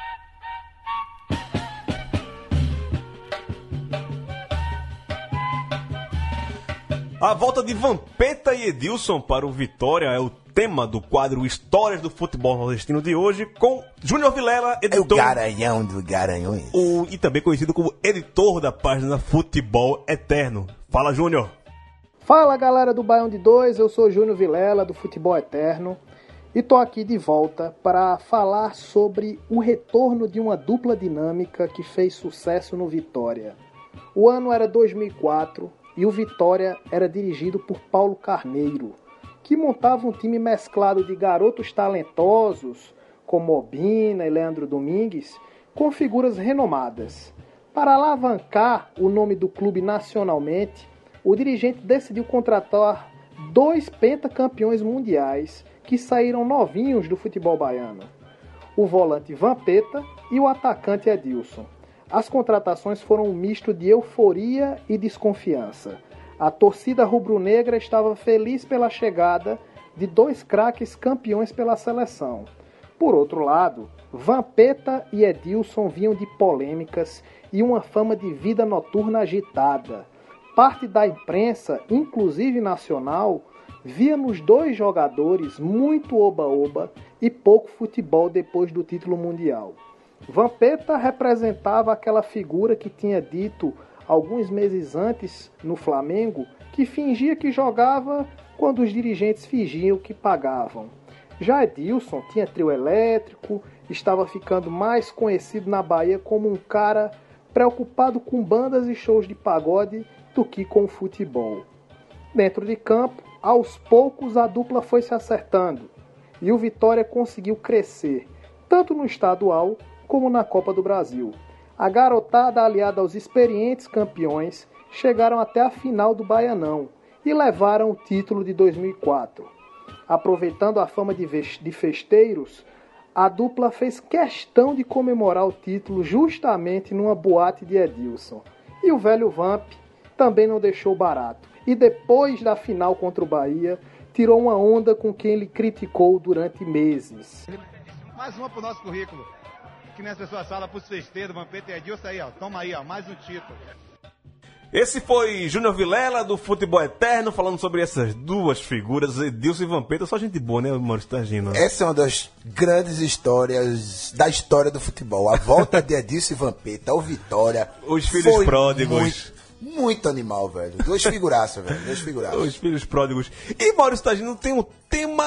A volta de Vampeta e Edilson para o Vitória é o tema do quadro Histórias do Futebol Nordestino de hoje, com Júnior Vilela, É o editor, garanhão do Garanhões. o, e também conhecido como editor da página Futebol Eterno. Fala, Júnior. Fala, galera do Baião de Dois, eu sou Júnior Vilela do Futebol Eterno e tô aqui de volta para falar sobre o retorno de uma dupla dinâmica que fez sucesso no Vitória. O ano era dois mil e quatro e o Vitória era dirigido por Paulo Carneiro, que montava um time mesclado de garotos talentosos, como Obina e Leandro Domingues, com figuras renomadas. Para alavancar o nome do clube nacionalmente, o dirigente decidiu contratar dois pentacampeões mundiais que saíram novinhos do futebol baiano, o volante Vampeta e o atacante Edilson. As contratações foram um misto de euforia e desconfiança. A torcida rubro-negra estava feliz pela chegada de dois craques campeões pela seleção. Por outro lado, Vampeta e Edilson vinham de polêmicas e uma fama de vida noturna agitada. Parte da imprensa, inclusive nacional, via nos dois jogadores muito oba-oba e pouco futebol depois do título mundial. Vampeta representava aquela figura que tinha dito alguns meses antes no Flamengo que fingia que jogava quando os dirigentes fingiam que pagavam. Já Edilson tinha trio elétrico, estava ficando mais conhecido na Bahia como um cara preocupado com bandas e shows de pagode do que com o futebol. Dentro de campo, aos poucos a dupla foi se acertando e o Vitória conseguiu crescer, tanto no estadual como na Copa do Brasil. A garotada, aliada aos experientes campeões, chegaram até a final do Baianão e levaram o título de dois mil e quatro. Aproveitando a fama de festeiros, a dupla fez questão de comemorar o título justamente numa boate de Edilson. E o velho Vamp também não deixou barato. E depois da final contra o Bahia, tirou uma onda com quem ele criticou durante meses. Mais uma pro nosso currículo. Que nessa sua sala pros festeiros, Vampeta e Edilson aí, ó. Toma aí, ó, mais um título. Esse foi Júnior Vilela, do Futebol Eterno, falando sobre essas duas figuras, Edilson e Vampeta. Só gente boa, né, Maurício Targino? Essa é uma das grandes histórias da história do futebol. A volta de Edilson e Vampeta ao Vitória. Os filhos foi pródigos. Muito, muito animal, velho. Dois figuraços, velho. Dois figuraços. Os filhos pródigos. E Maurício Targino tem um tema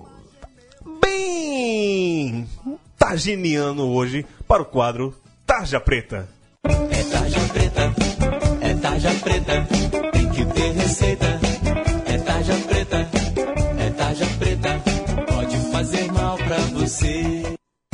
bem targiniano hoje para o quadro Tarja Preta. É tarja preta, é tarja preta, tem que ter receita. É tarja preta, é tarja preta, pode fazer mal pra você.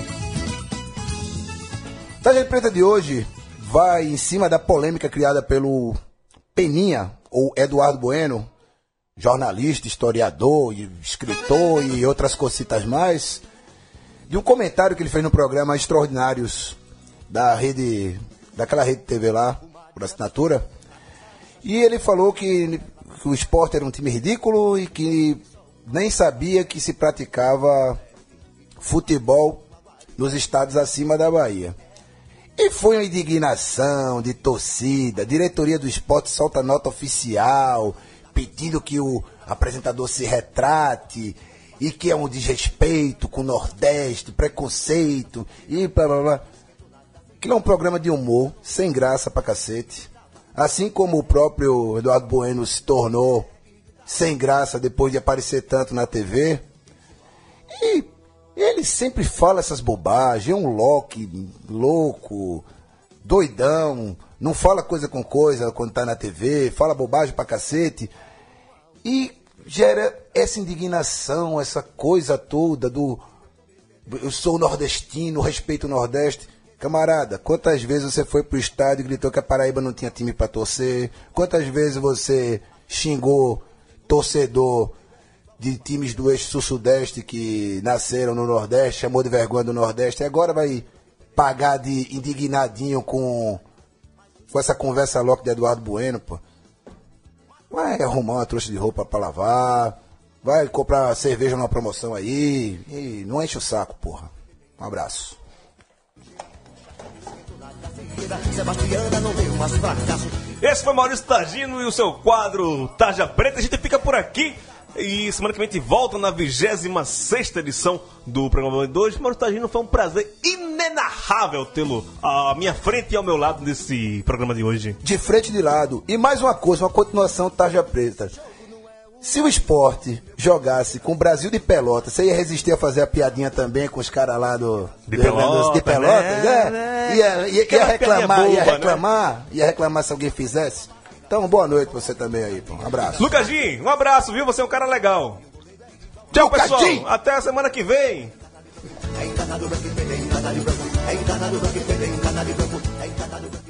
Tarja Preta de hoje vai em cima da polêmica criada pelo Peninha, ou Eduardo Bueno, jornalista, historiador, escritor e outras cositas mais, de um comentário que ele fez no programa Extraordinários da rede, daquela rede T V lá, por assinatura, e ele falou que, que o Sport era um time ridículo e que nem sabia que se praticava futebol nos estados acima da Bahia. E foi uma indignação de torcida, a diretoria do Sport solta nota oficial, pedindo que o apresentador se retrate, e que é um desrespeito com o Nordeste, preconceito, e blá blá blá. Aquilo é um programa de humor, sem graça pra cacete. Assim como o próprio Eduardo Bueno se tornou sem graça depois de aparecer tanto na T V. E Ele sempre fala essas bobagens, é um Loki louco, doidão, não fala coisa com coisa quando tá na T V, fala bobagem pra cacete. E gera essa indignação, essa coisa toda do eu sou nordestino, respeito o Nordeste. Camarada, quantas vezes você foi pro estádio e gritou que a Paraíba não tinha time pra torcer? Quantas vezes você xingou torcedor de times do eixo sul-sudeste que nasceram no Nordeste, chamou de vergonha do Nordeste, e agora vai pagar de indignadinho com, com essa conversa louca de Eduardo Bueno, pô. Vai arrumar uma trouxa de roupa pra lavar, vai comprar cerveja numa promoção aí, e não enche o saco, porra. Um abraço. Esse foi Maurício Targino e o seu quadro Tarja Preta. A gente fica por aqui e semana que vem a gente volta na vigésima sexta edição do programa de hoje. Maurício Targino, foi um prazer inenarrável tê-lo à minha frente e ao meu lado nesse programa de hoje. De frente e de lado. E mais uma coisa, uma continuação Tarja Preta. Se o esporte jogasse com o Brasil de Pelotas, você ia resistir a fazer a piadinha também com os caras lá do... De Pelotas, de Pelotas, né? né? Ia, ia, ia reclamar, boa, ia reclamar, né? ia reclamar se alguém fizesse. Então, boa noite pra você também aí, pô. Um abraço. Lucaszinho, um abraço, viu? Você é um cara legal. Tchau, pessoal. Até a semana que vem. É encanado branco, é encanado branco, é encanado branco, é encanado branco, é encanado branco.